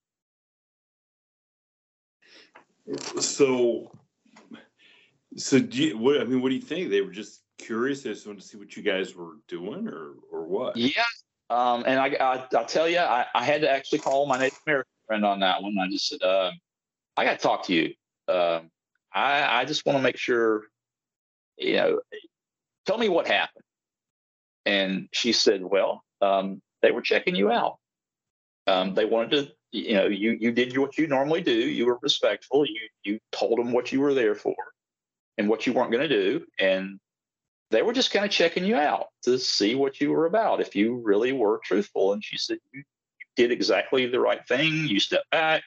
So what do you think? They were just curious. They just wanted to see what you guys were doing or what? Yeah. And I'll tell you, I had to actually call my Native American friend on that one. I just said, I got to talk to you. I just want to make sure, tell me what happened. And she said, well, they were checking you out. They wanted to, you did what you normally do. You were respectful. You told them what you were there for and what you weren't going to do. And they were just kind of checking you out to see what you were about, if you really were truthful. And she said, you did exactly the right thing. You stepped back.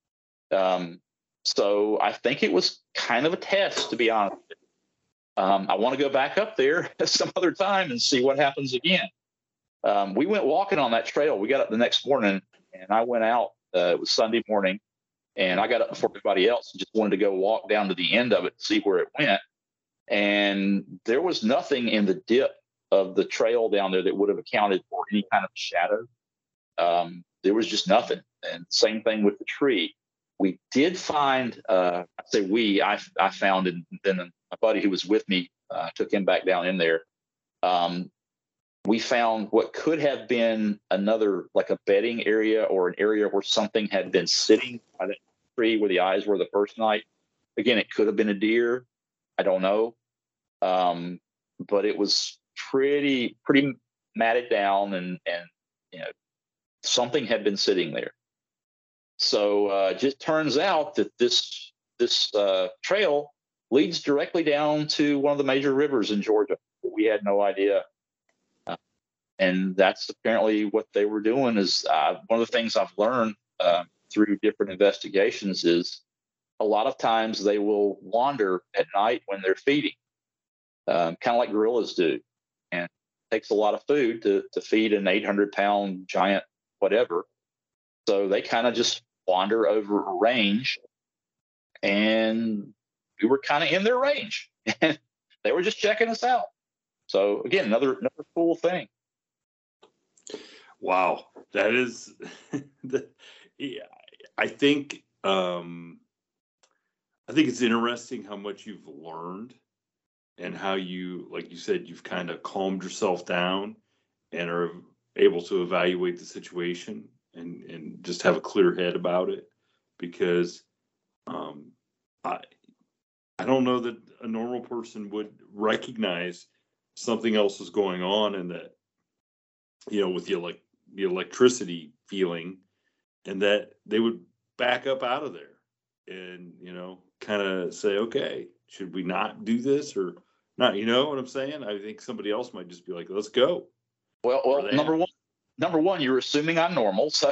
So I think it was kind of a test, to be honest. I want to go back up there some other time and see what happens again. We went walking on that trail. We got up the next morning, and I went out. It was Sunday morning, and I got up before everybody else and just wanted to go walk down to the end of it to see where it went. And there was nothing in the dip of the trail down there that would have accounted for any kind of shadow. There was just nothing. And same thing with the tree. We did find, I found, and then my buddy who was with me took him back down in there. We found what could have been another, like a bedding area or an area where something had been sitting by that tree where the eyes were the first night. Again, it could have been a deer. I don't know. But it was pretty matted down and something had been sitting there. So it just turns out that this trail leads directly down to one of the major rivers in Georgia. We had no idea. And that's apparently what they were doing. Is one of the things I've learned through different investigations is a lot of times they will wander at night when they're feeding, kind of like gorillas do. And it takes a lot of food to feed an 800-pound giant whatever. So they kind of just wander over a range, and we were kind of in their range. And they were just checking us out. So again, another cool thing. Wow, that is. I think it's interesting how much you've learned and how you, like you said, you've kind of calmed yourself down and are able to evaluate the situation and just have a clear head about it. Because I don't know that a normal person would recognize something else is going on, and that, with the electricity feeling, and that they would back up out of there and, kind of say, okay, should we not do this or not? You know what I'm saying? I think somebody else might just be like, let's go. Well, number one, you're assuming I'm normal. So,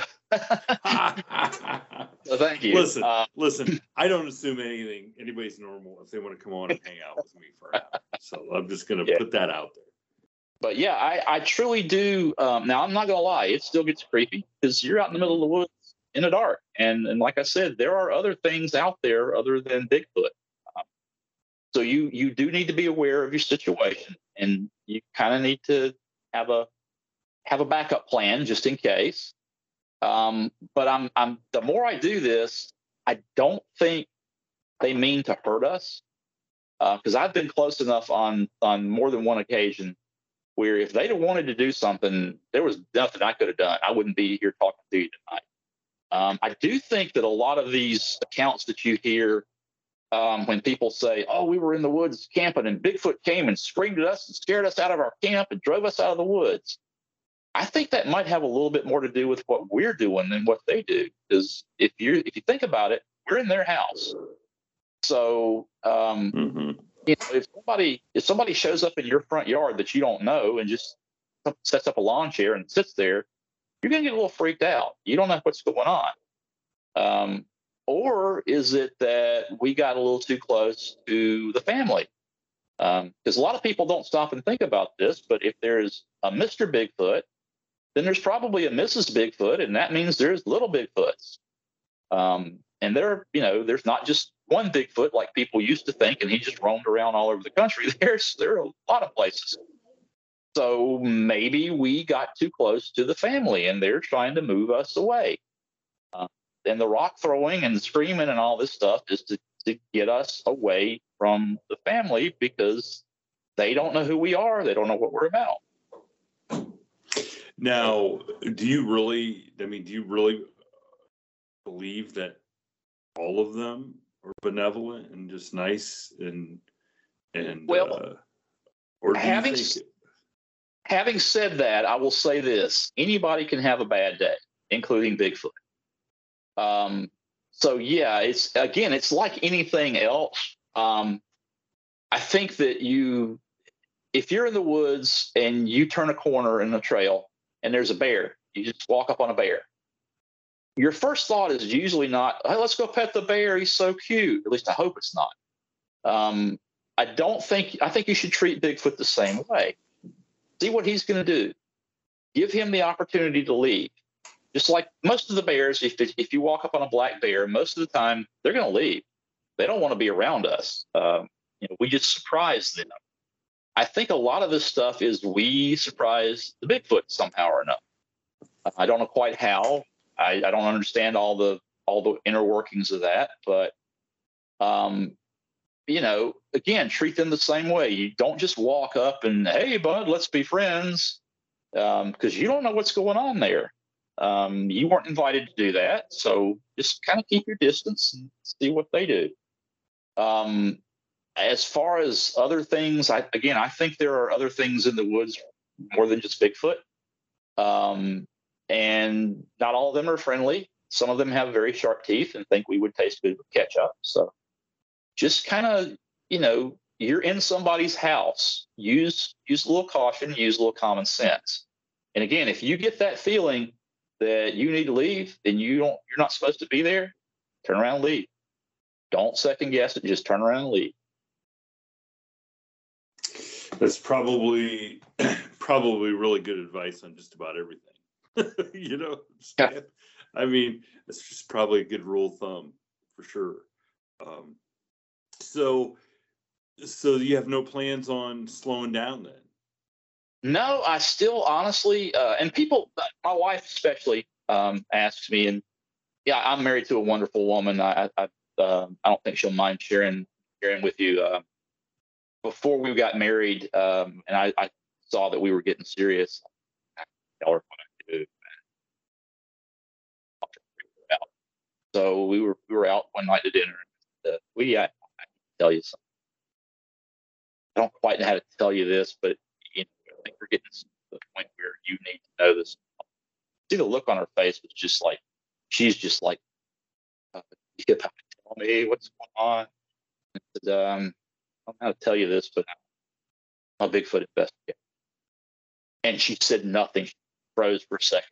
so thank you. Listen, I don't assume anybody's normal if they want to come on and hang out with me for an hour. So I'm just going to put that out there. But yeah, I truly do. Now, I'm not going to lie. It still gets creepy because you're out in the middle of the woods in the dark. And like I said, there are other things out there other than Bigfoot. So you do need to be aware of your situation, and you kind of need to have a backup plan just in case. But the more I do this, I don't think they mean to hurt us, because I've been close enough on more than one occasion where if they'd have wanted to do something, there was nothing I could have done. I wouldn't be here talking to you tonight. I do think that a lot of these accounts that you hear, when people say, oh, we were in the woods camping and Bigfoot came and screamed at us and scared us out of our camp and drove us out of the woods, I think that might have a little bit more to do with what we're doing than what they do. Because if you think about it, we're in their house. So, if somebody shows up in your front yard that you don't know and just sets up a lawn chair and sits there, you're going to get a little freaked out. You don't know what's going on. Or is it that we got a little too close to the family? Because a lot of people don't stop and think about this, but if there's a Mr. Bigfoot, then there's probably a Mrs. Bigfoot, and that means there's little Bigfoots. And there's not just one Bigfoot like people used to think, and he just roamed around all over the country. There are a lot of places. So maybe we got too close to the family, and they're trying to move us away. And the rock throwing and screaming and all this stuff is to get us away from the family, because they don't know who we are. They don't know what we're about. Now, do you really believe that all of them are benevolent and just nice and well, Or do you Having think having said that, I will say this: anybody can have a bad day, including Bigfoot. So yeah, it's like anything else. I think that if you're in the woods and you turn a corner in the trail and there's a bear, you just walk up on a bear. Your first thought is usually not, "Hey, let's go pet the bear. He's so cute." At least I hope it's not. I think you should treat Bigfoot the same way. See what he's going to do. Give him the opportunity to leave. Just like most of the bears, if you walk up on a black bear, most of the time they're going to leave. They don't want to be around us. We just surprise them. I think a lot of this stuff is we surprise the Bigfoot somehow or another. I don't know quite how. I don't understand all the inner workings of that, but again, treat them the same way. You don't just walk up and, "Hey, bud, let's be friends," because you don't know what's going on there. You weren't invited to do that, so just kind of keep your distance and see what they do. As far as other things, I think there are other things in the woods more than just Bigfoot. And not all of them are friendly. Some of them have very sharp teeth and think we would taste good with ketchup. So just kind of, you're in somebody's house. Use a little caution, use a little common sense. And again, if you get that feeling that you need to leave and you're not supposed to be there, turn around and leave. Don't second guess it. Just turn around and leave. that's probably really good advice on just about everything? Yeah. I mean, that's just probably a good rule of thumb for sure. So you have no plans on slowing down then? No, I still honestly, and people, my wife especially, asks me, and yeah, I'm married to a wonderful woman. I don't think she'll mind sharing with you. Before we got married, and I saw that we were getting serious, I tell her what I do. So we were out one night to dinner. I can tell you something. I don't quite know how to tell you this, but I think we're getting to the point where you need to know this. See, the look on her face was just like, she's just like, "You have to tell me what's going on." I said, "I don't know how to tell you this, but I'm a Bigfoot investigator." And she said nothing. She froze for a second.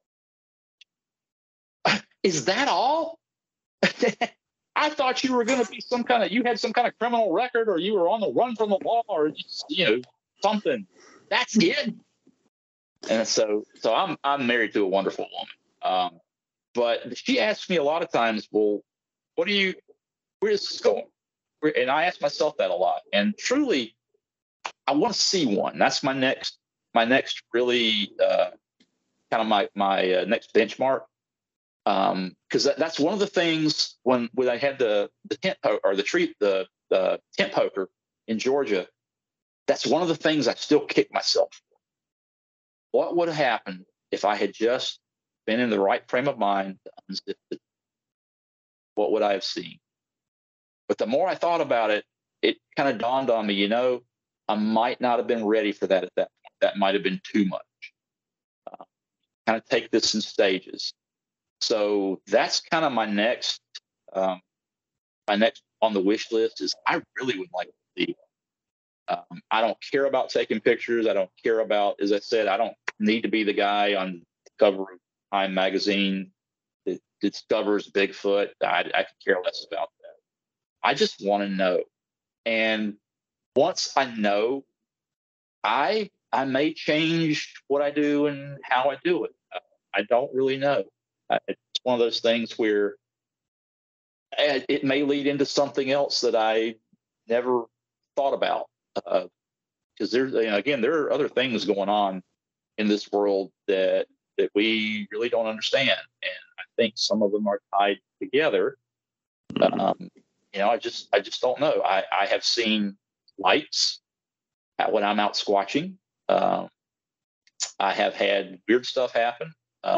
"Is that all?" I thought you were going to be you had some kind of criminal record, or you were on the run from the law, or just, something. That's it. And so I'm married to a wonderful woman. But she asks me a lot of times, "Well, where is this going?" And I ask myself that a lot. And truly, I want to see one. That's my next really kind of my next benchmark. Because that's one of the things when I had the tent or the tent poker in Georgia. That's one of the things I still kick myself for. What would have happened if I had just been in the right frame of mind to unzip it? What would I have seen? But the more I thought about it, it kind of dawned on me, I might not have been ready for that at that point. That might have been too much. Kind of take this in stages. So that's kind of my next on the wish list is I really would like to see. I don't care about taking pictures. I don't care about, as I said, I don't need to be the guy on the cover of Time magazine that discovers Bigfoot. I could care less about that. I just want to know. And once I know, I may change what I do and how I do it. I don't really know. It's one of those things where it may lead into something else that I never thought about. Because there are other things going on in this world that we really don't understand, and I think some of them are tied together. I just don't know. I have seen lights when I'm out squatching. I have had weird stuff happen.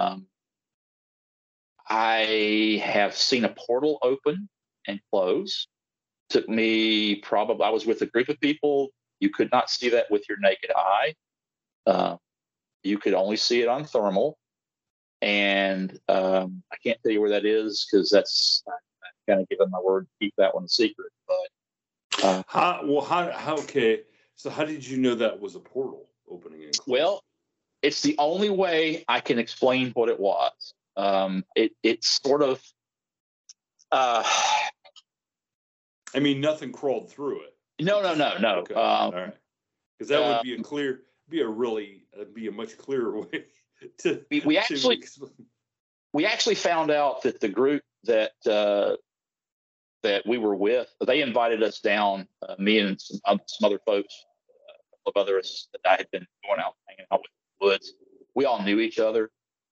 I have seen a portal open and close. I was with a group of people You could not see that with your naked eye. You could only see it on thermal. And I can't tell you where that is because that's I'm kind of given my word to keep that one a secret. But okay. So how did you know that was a portal opening and closing? well, it's the only way I can explain what it was. It's sort of. I mean, nothing crawled through it. No. Okay. All right. Because that would be a much clearer way to. We actually found out that the group that we were with, they invited us down, me and some other folks, a couple of others that I had been going out hanging out with in the woods. We all knew each other.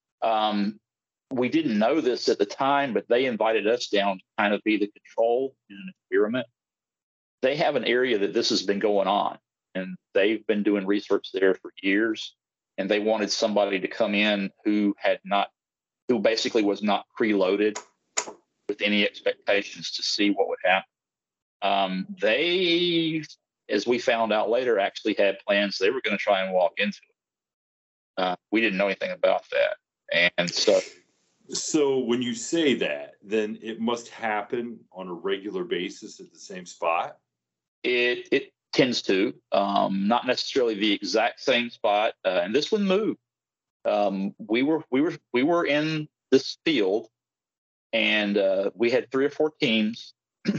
We didn't know this at the time, but they invited us down to kind of be the control in an experiment. They have an area that this has been going on, and they've been doing research there for years. And they wanted somebody to come in who basically was not preloaded with any expectations to see what would happen. They, as we found out later, actually had plans. They were going to try and walk into it. We didn't know anything about that. And so when you say that, then it must happen on a regular basis at the same spot? It tends to, not necessarily the exact same spot. And this one moved. We were in this field, and we had 3 or 4 teams.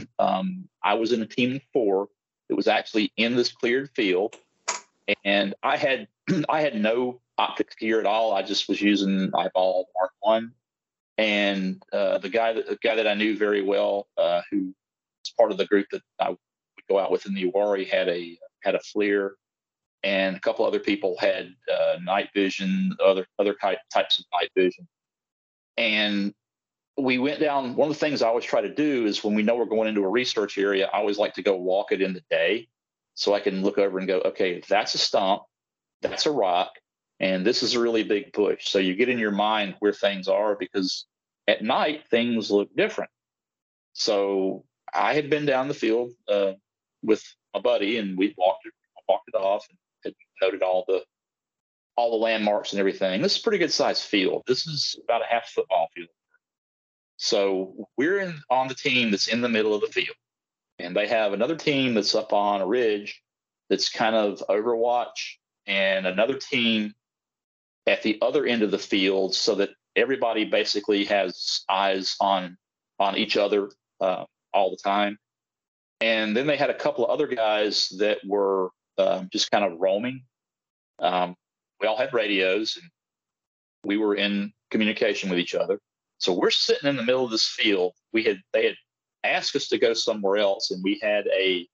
I was in a team of 4. It was actually in this cleared field, and I had no optics gear at all. I just was using eyeball Mark 1. And the guy that I knew very well, who was part of the group that I would go out with in the Uwharrie, had a FLIR, and a couple other people had night vision, other types of night vision. And we went down. One of the things I always try to do is when we know we're going into a research area, I always like to go walk it in the day, so I can look over and go, okay, that's a stump, that's a rock, and this is a really big bush. So you get in your mind where things are, because at night things look different. So I had been down the field with my buddy, and we walked it off and had noted all the landmarks and everything. This is a pretty good sized field. This is about a half football field. So we're on the team that's in the middle of the field, and they have another team that's up on a ridge that's kind of overwatch, and another team at the other end of the field, so that everybody basically has eyes on each other all the time. And then they had a couple of other guys that were just kind of roaming. We all had radios, and we were in communication with each other. So we're sitting in the middle of this field. They had asked us to go somewhere else, and we had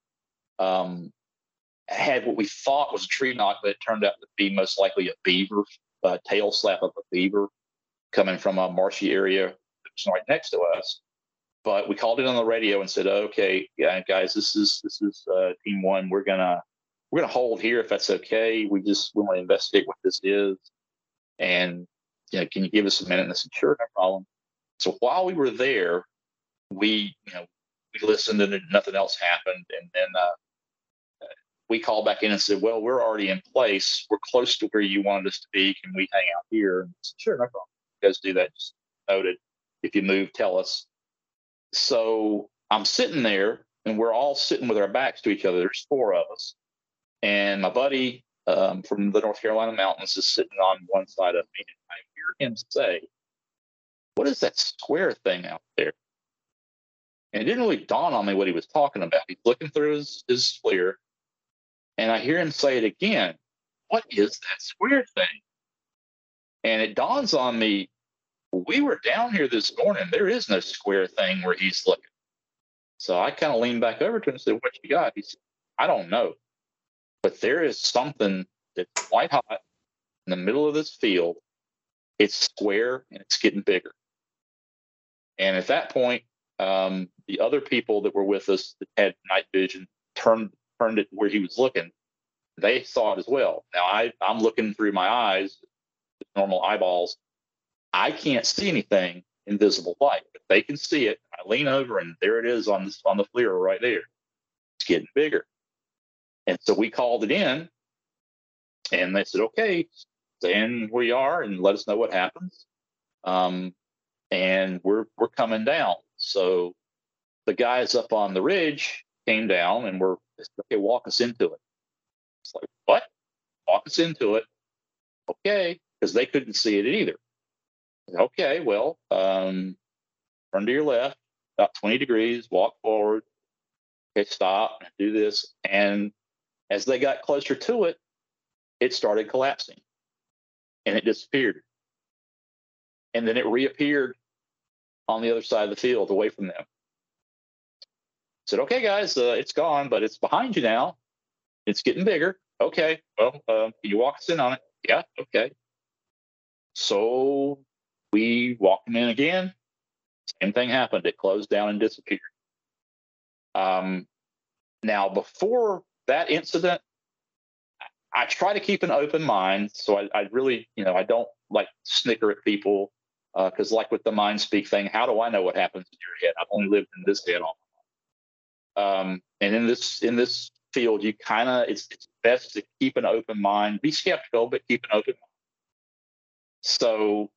had what we thought was a tree knock, but it turned out to be most likely a beaver, tail slap of a beaver coming from a marshy area that was right next to us. But we called it on the radio and said, "Okay, yeah, guys, this is Team 1. We're gonna hold here if that's okay. We want to investigate what this is, and can you give us a minute?" And I said, "Sure, no problem." So while we were there, we listened, and nothing else happened. And then we called back in and said, "Well, we're already in place. We're close to where you wanted us to be. Can we hang out here?" And I said, "Sure, no problem. You guys do that. Just noted. If you move, tell us." So I'm sitting there, and we're all sitting with our backs to each other. There's 4 of us. And my buddy from the North Carolina mountains is sitting on one side of me. And I hear him say, "What is that square thing out there?" And it didn't really dawn on me what he was talking about. He's looking through his FLIR, and I hear him say it again. "What is that square thing?" And it dawns on me, we were down here this morning. There is no square thing where he's looking. So I kind of leaned back over to him and said, "What you got?" He said, "I don't know. But there is something that's white hot in the middle of this field. It's square, and it's getting bigger." And at that point, the other people that were with us that had night vision turned it where he was looking. They saw it as well. Now I'm looking through my eyes, normal eyeballs. I can't see anything in visible light, but they can see it. I lean over, and there it is on the FLIR right there. It's getting bigger. And so we called it in, and they said, okay, stand where you are and let us know what happens. And we're coming down. So the guys up on the ridge came down and were, okay, walk us into it. It's like, what? Walk us into it. Okay, because they couldn't see it either. Okay, well, turn to your left, about 20 degrees, walk forward. Okay, stop, do this. And as they got closer to it, it started collapsing and it disappeared. And then it reappeared on the other side of the field away from them. Said, okay, guys, it's gone, but it's behind you now. It's getting bigger. Okay, well, can you walk us in on it? Yeah, okay. So we walked them in again. Same thing happened. It closed down and disappeared. Now, before that incident, I try to keep an open mind. So I really, I don't like snicker at people because like with the mind speak thing, how do I know what happens in your head? I've only lived in this head all my life. And in this field, you kind of, it's best to keep an open mind, be skeptical, but keep an open mind. So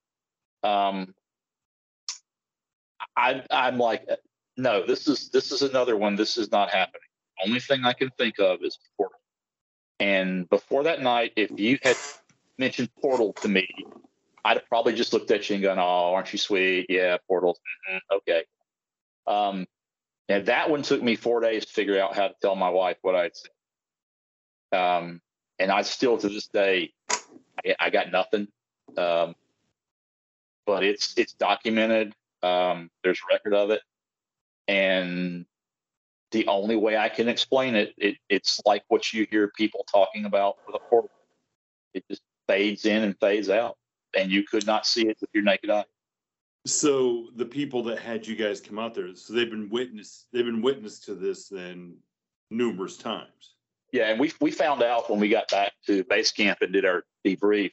I'm like, no, this is another one. This is not happening. Only thing I can think of is portal. And before that night, if you had mentioned portal to me, I'd have probably just looked at you and gone, "Oh, aren't you sweet? Yeah, portals. Okay." And that one took me 4 days to figure out how to tell my wife what I'd said. And I still, to this day, I got nothing. But it's documented. There's a record of it. And the only way I can explain it's like what you hear people talking about with a portal. It just fades in and fades out, and you could not see it with your naked eye. So the people that had you guys come out there, so they've been witness to this then numerous times. Yeah, and we found out when we got back to base camp and did our debrief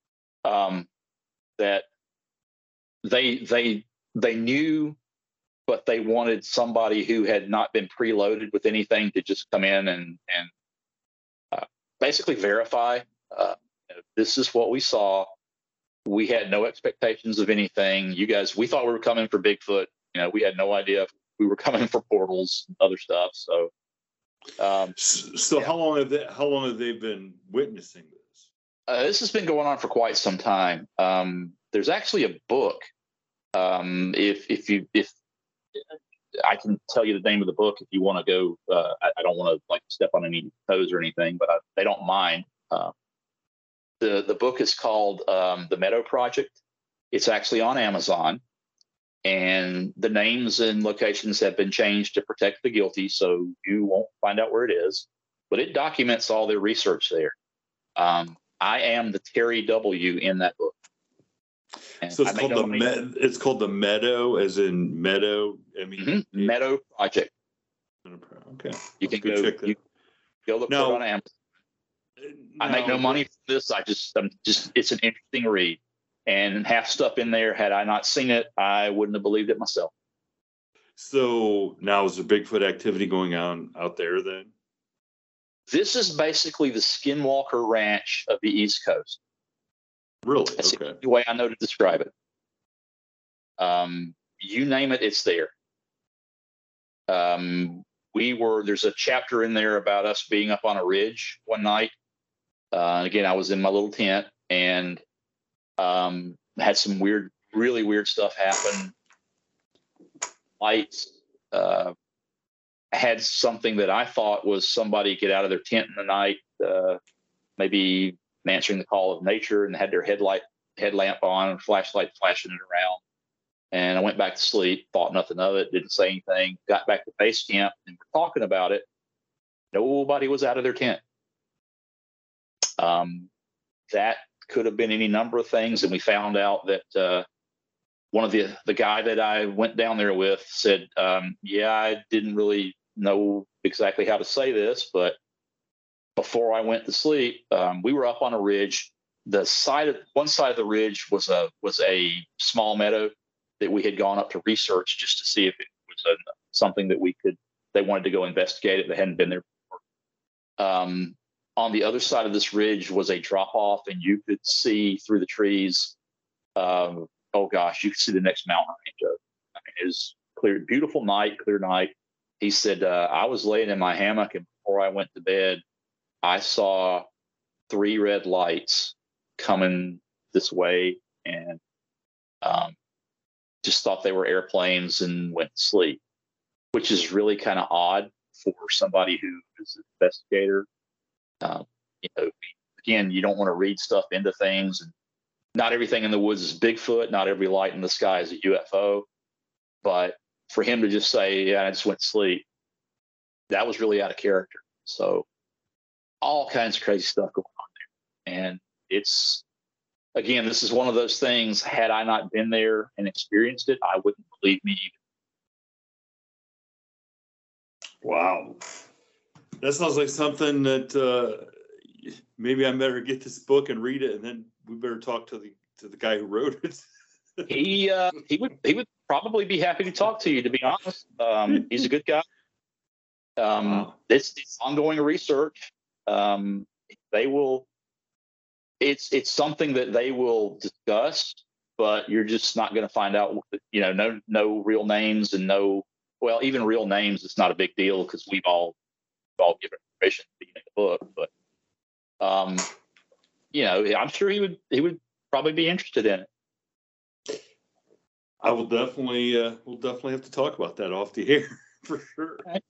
that they knew, but they wanted somebody who had not been preloaded with anything to just come in and basically verify this is what we saw. We had no expectations of anything. You guys, we thought we were coming for Bigfoot. We had no idea if we were coming for portals and other stuff. So, yeah. How long have they been witnessing this? This has been going on for quite some time. There's actually a book. If I can tell you the name of the book if you want to go. I don't want to step on any toes or anything, but they don't mind. The book is called The Meadow Project. It's actually on Amazon, and the names and locations have been changed to protect the guilty, so you won't find out where it is. But it documents all their research there. I am the Terry W. in that book. And so it's called the Meadow, as in meadow. Meadow Project. Okay, you can go look for it on Amazon. I make no money from this. I'm just it's an interesting read, and half stuff in there. Had I not seen it, I wouldn't have believed it myself. So now is there Bigfoot activity going on out there then? This is basically the Skinwalker Ranch of the East Coast. Really? That's okay. the way I know to describe it. You name it, it's there. There's a chapter in there about us being up on a ridge one night. Again, I was in my little tent and had some really weird stuff happen. Lights. I had something that I thought was somebody get out of their tent in the night, maybe answering the call of nature, and had their headlamp on and flashlight flashing it around. And I went back to sleep, thought nothing of it, didn't say anything, got back to base camp and we're talking about it. Nobody was out of their tent. That could have been any number of things. And we found out that one of the guy that I went down there with said, I didn't really know exactly how to say this, but before I went to sleep, we were up on a ridge. One side of the ridge was a small meadow that we had gone up to research just to see if it was something that they wanted to go investigate it. They hadn't been there before. On the other side of this ridge was a drop off, and you could see through the trees. You could see the next mountain range. I mean, it was clear, beautiful night, clear night. He said, I was laying in my hammock, and before I went to bed, I saw 3 red lights coming this way, and just thought they were airplanes and went to sleep, which is really kind of odd for somebody who is an investigator. Again, you don't want to read stuff into things, and not everything in the woods is Bigfoot. Not every light in the sky is a UFO. But for him to just say, yeah, I just went to sleep, that was really out of character. So all kinds of crazy stuff going on there. And it's, again, this is one of those things, had I not been there and experienced it, I wouldn't believe me either. Wow. That sounds like something that maybe I better get this book and read it, and then we better talk to the guy who wrote it. He would probably be happy to talk to you, to be honest. He's a good guy. Wow. It's ongoing research. It's something that they will discuss, but you're just not going to find out, no real names, and even real names. It's not a big deal because we've all given permission to be in the book, but I'm sure he would probably be interested in it. I will definitely, we'll definitely have to talk about that off the air for sure. Right.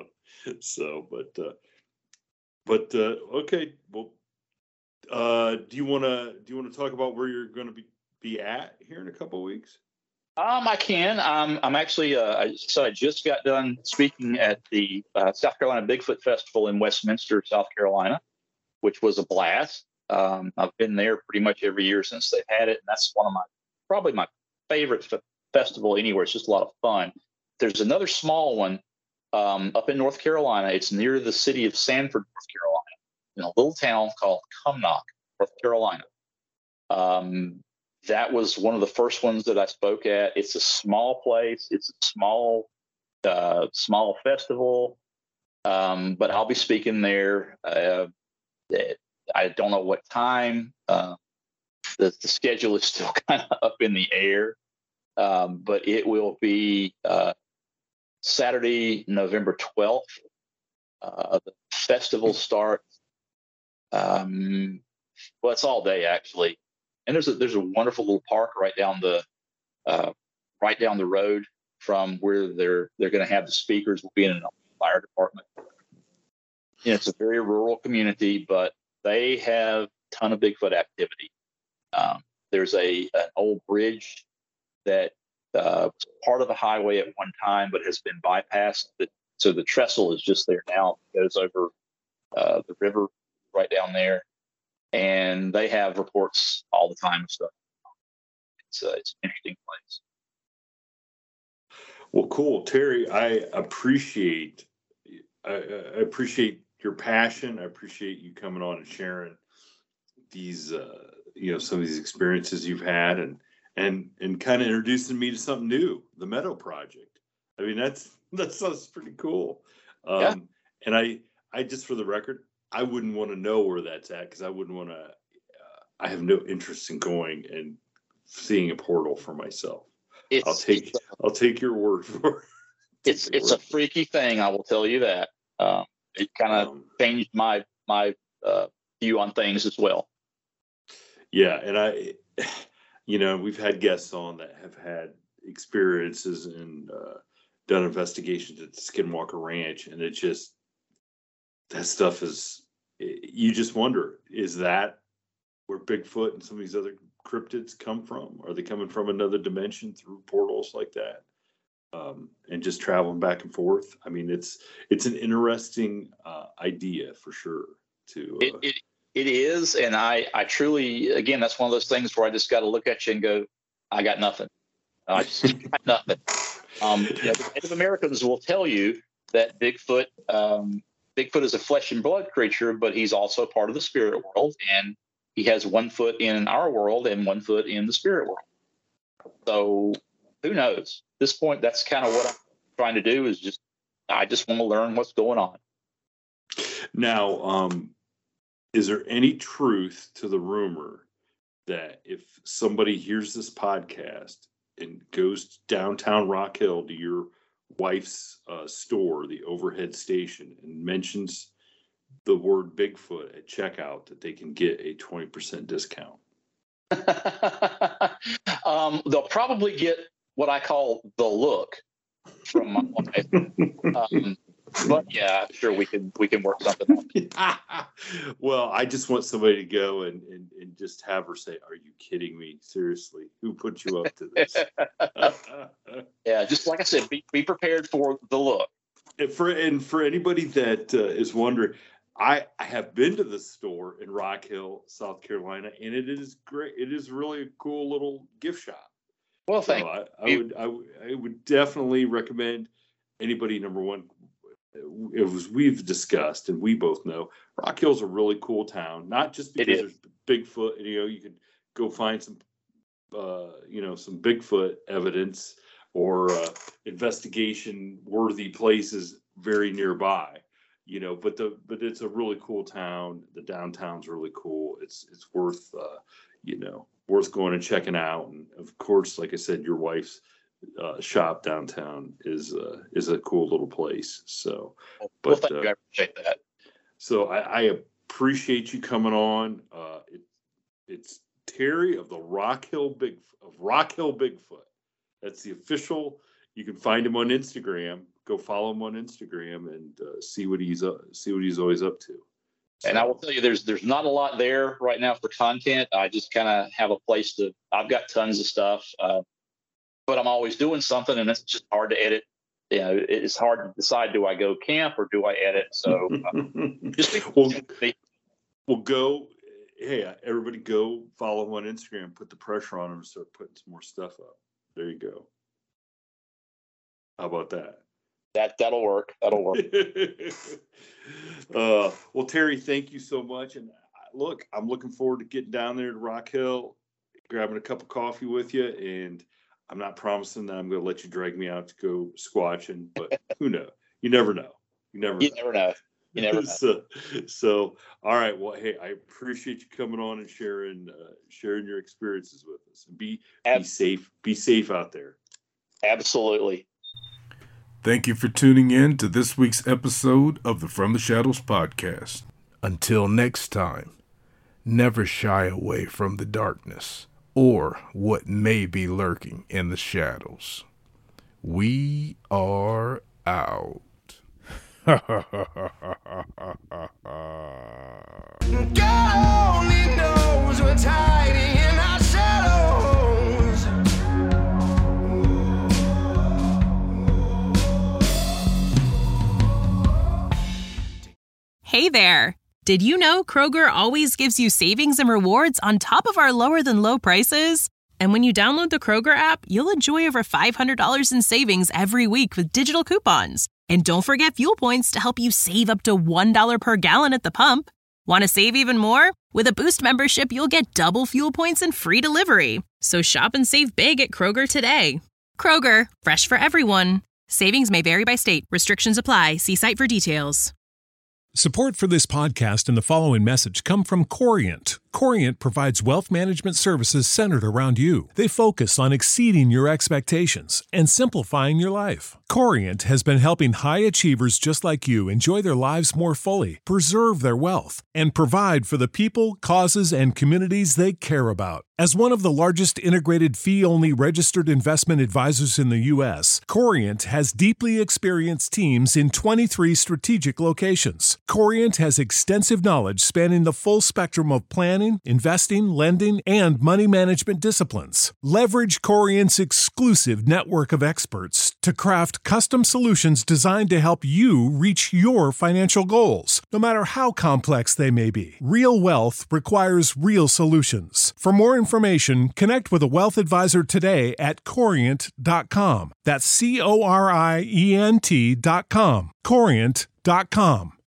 Okay. Well, do you want to talk about where you're going to be at here in a couple of weeks? I can. I'm actually. I just got done speaking at the South Carolina Bigfoot Festival in Westminster, South Carolina, which was a blast. I've been there pretty much every year since they've had it, and that's probably my favorite festival anywhere. It's just a lot of fun. There's another small one up in North Carolina. It's near the city of Sanford, North Carolina, in a little town called Cumnock, North Carolina. That was one of the first ones that I spoke at. It's a small place. It's a small festival, but I'll be speaking there. I don't know what time. The schedule is still kind of up in the air, but it will be Saturday, November 12th. The festival starts. It's all day actually, and there's a wonderful little park right down the road from where they're going to have the speakers. Will be in a fire department. It's a very rural community, but they have a ton of Bigfoot activity. There's an old bridge that was part of the highway at one time, but has been bypassed. So the trestle is just there now. It goes over the river right down there, and they have reports all the time of stuff. It's an interesting place. Well, cool, Terry. I appreciate your passion. I appreciate you coming on and sharing these, some of these experiences you've had, and kind of introducing me to something new, the Meadow Project. I mean, that's pretty cool. Yeah. And I just, for the record, I wouldn't want to know where that's at, because I wouldn't want to. I have no interest in going and seeing a portal for myself. I'll take your word for it. It's a freaky thing, I will tell you that. It kind of changed my view on things as well. Yeah, and we've had guests on that have had experiences and done investigations at Skinwalker Ranch, and it just, that stuff is, you just wonder, is that where Bigfoot and some of these other cryptids come from? Are they coming from another dimension through portals like that, and just traveling back and forth? I mean, it's an interesting idea for sure. It is, and I truly, again, that's one of those things where I just got to look at you and go, I got nothing. I just got nothing. The Native Americans will tell you that Bigfoot is a flesh and blood creature, but he's also part of the spirit world, and he has 1 foot in our world and 1 foot in the spirit world. So who knows? At this point, that's kind of what I'm trying to do, is I just want to learn what's going on. Now, is there any truth to the rumor that if somebody hears this podcast and goes downtown Rock Hill to your wife's store, the Overhead Station, and mentions the word Bigfoot at checkout, that they can get a 20% discount? They'll probably get what I call the look from my wife. But yeah, I'm sure we can work something out. Well, I just want somebody to go and just have her say, "Are you kidding me? Seriously, who put you up to this?" Yeah, just like I said, be prepared for the look. And for anybody that is wondering, I have been to the store in Rock Hill, South Carolina, and it is great. It is really a cool little gift shop. Well, So thank you. I would definitely recommend anybody. Number one, as we've discussed, and we both know, Rock Hill's a really cool town. Not just because there's Bigfoot. You can go find some, some Bigfoot evidence or investigation-worthy places very nearby. But it's a really cool town. The downtown's really cool. It's worth worth going and checking out. And of course, like I said, your wife's shop downtown is a cool little place. So, Well, thank you. I appreciate that. So I appreciate you coming on. It's Terry of the Rock Hill Bigfoot. That's the official. You can find him on Instagram. Go follow him on Instagram and see what he's always up to. So. And I will tell you, there's not a lot there right now for content. I just kind of have a place I've got tons of stuff, but I'm always doing something, and it's just hard to edit. It's hard to decide, do I go camp or do I edit? So go. Hey, everybody go follow him on Instagram, put the pressure on him and start putting some more stuff up. There you go. How about that? That'll work. That'll work. Well, Terry, thank you so much. And look, I'm looking forward to getting down there to Rock Hill, grabbing a cup of coffee with you. And I'm not promising that I'm going to let you drag me out to go squatching, but who knows? You never know. You never know. So, all right. Well, hey, I appreciate you coming on and sharing your experiences with us. And be safe. Be safe out there. Absolutely. Thank you for tuning in to this week's episode of the From the Shadows podcast. Until next time, never shy away from the darkness or what may be lurking in the shadows. We are out. God only knows what's hiding in our shadows. Hey there! Did you know Kroger always gives you savings and rewards on top of our lower than low prices? And when you download the Kroger app, you'll enjoy over $500 in savings every week with digital coupons. And don't forget fuel points to help you save up to $1 per gallon at the pump. Want to save even more? With a Boost membership, you'll get double fuel points and free delivery. So shop and save big at Kroger today. Kroger, fresh for everyone. Savings may vary by state. Restrictions apply. See site for details. Support for this podcast and the following message come from Corient. Corient provides wealth management services centered around you. They focus on exceeding your expectations and simplifying your life. Corient has been helping high achievers just like you enjoy their lives more fully, preserve their wealth, and provide for the people, causes, and communities they care about. As one of the largest integrated fee-only registered investment advisors in the U.S., Corient has deeply experienced teams in 23 strategic locations. Corient has extensive knowledge spanning the full spectrum of planning, investing, lending, and money management disciplines. Leverage Corient's exclusive network of experts to craft custom solutions designed to help you reach your financial goals, no matter how complex they may be. Real wealth requires real solutions. For more information, connect with a wealth advisor today at Corient.com. That's Corient.com. Corient.com.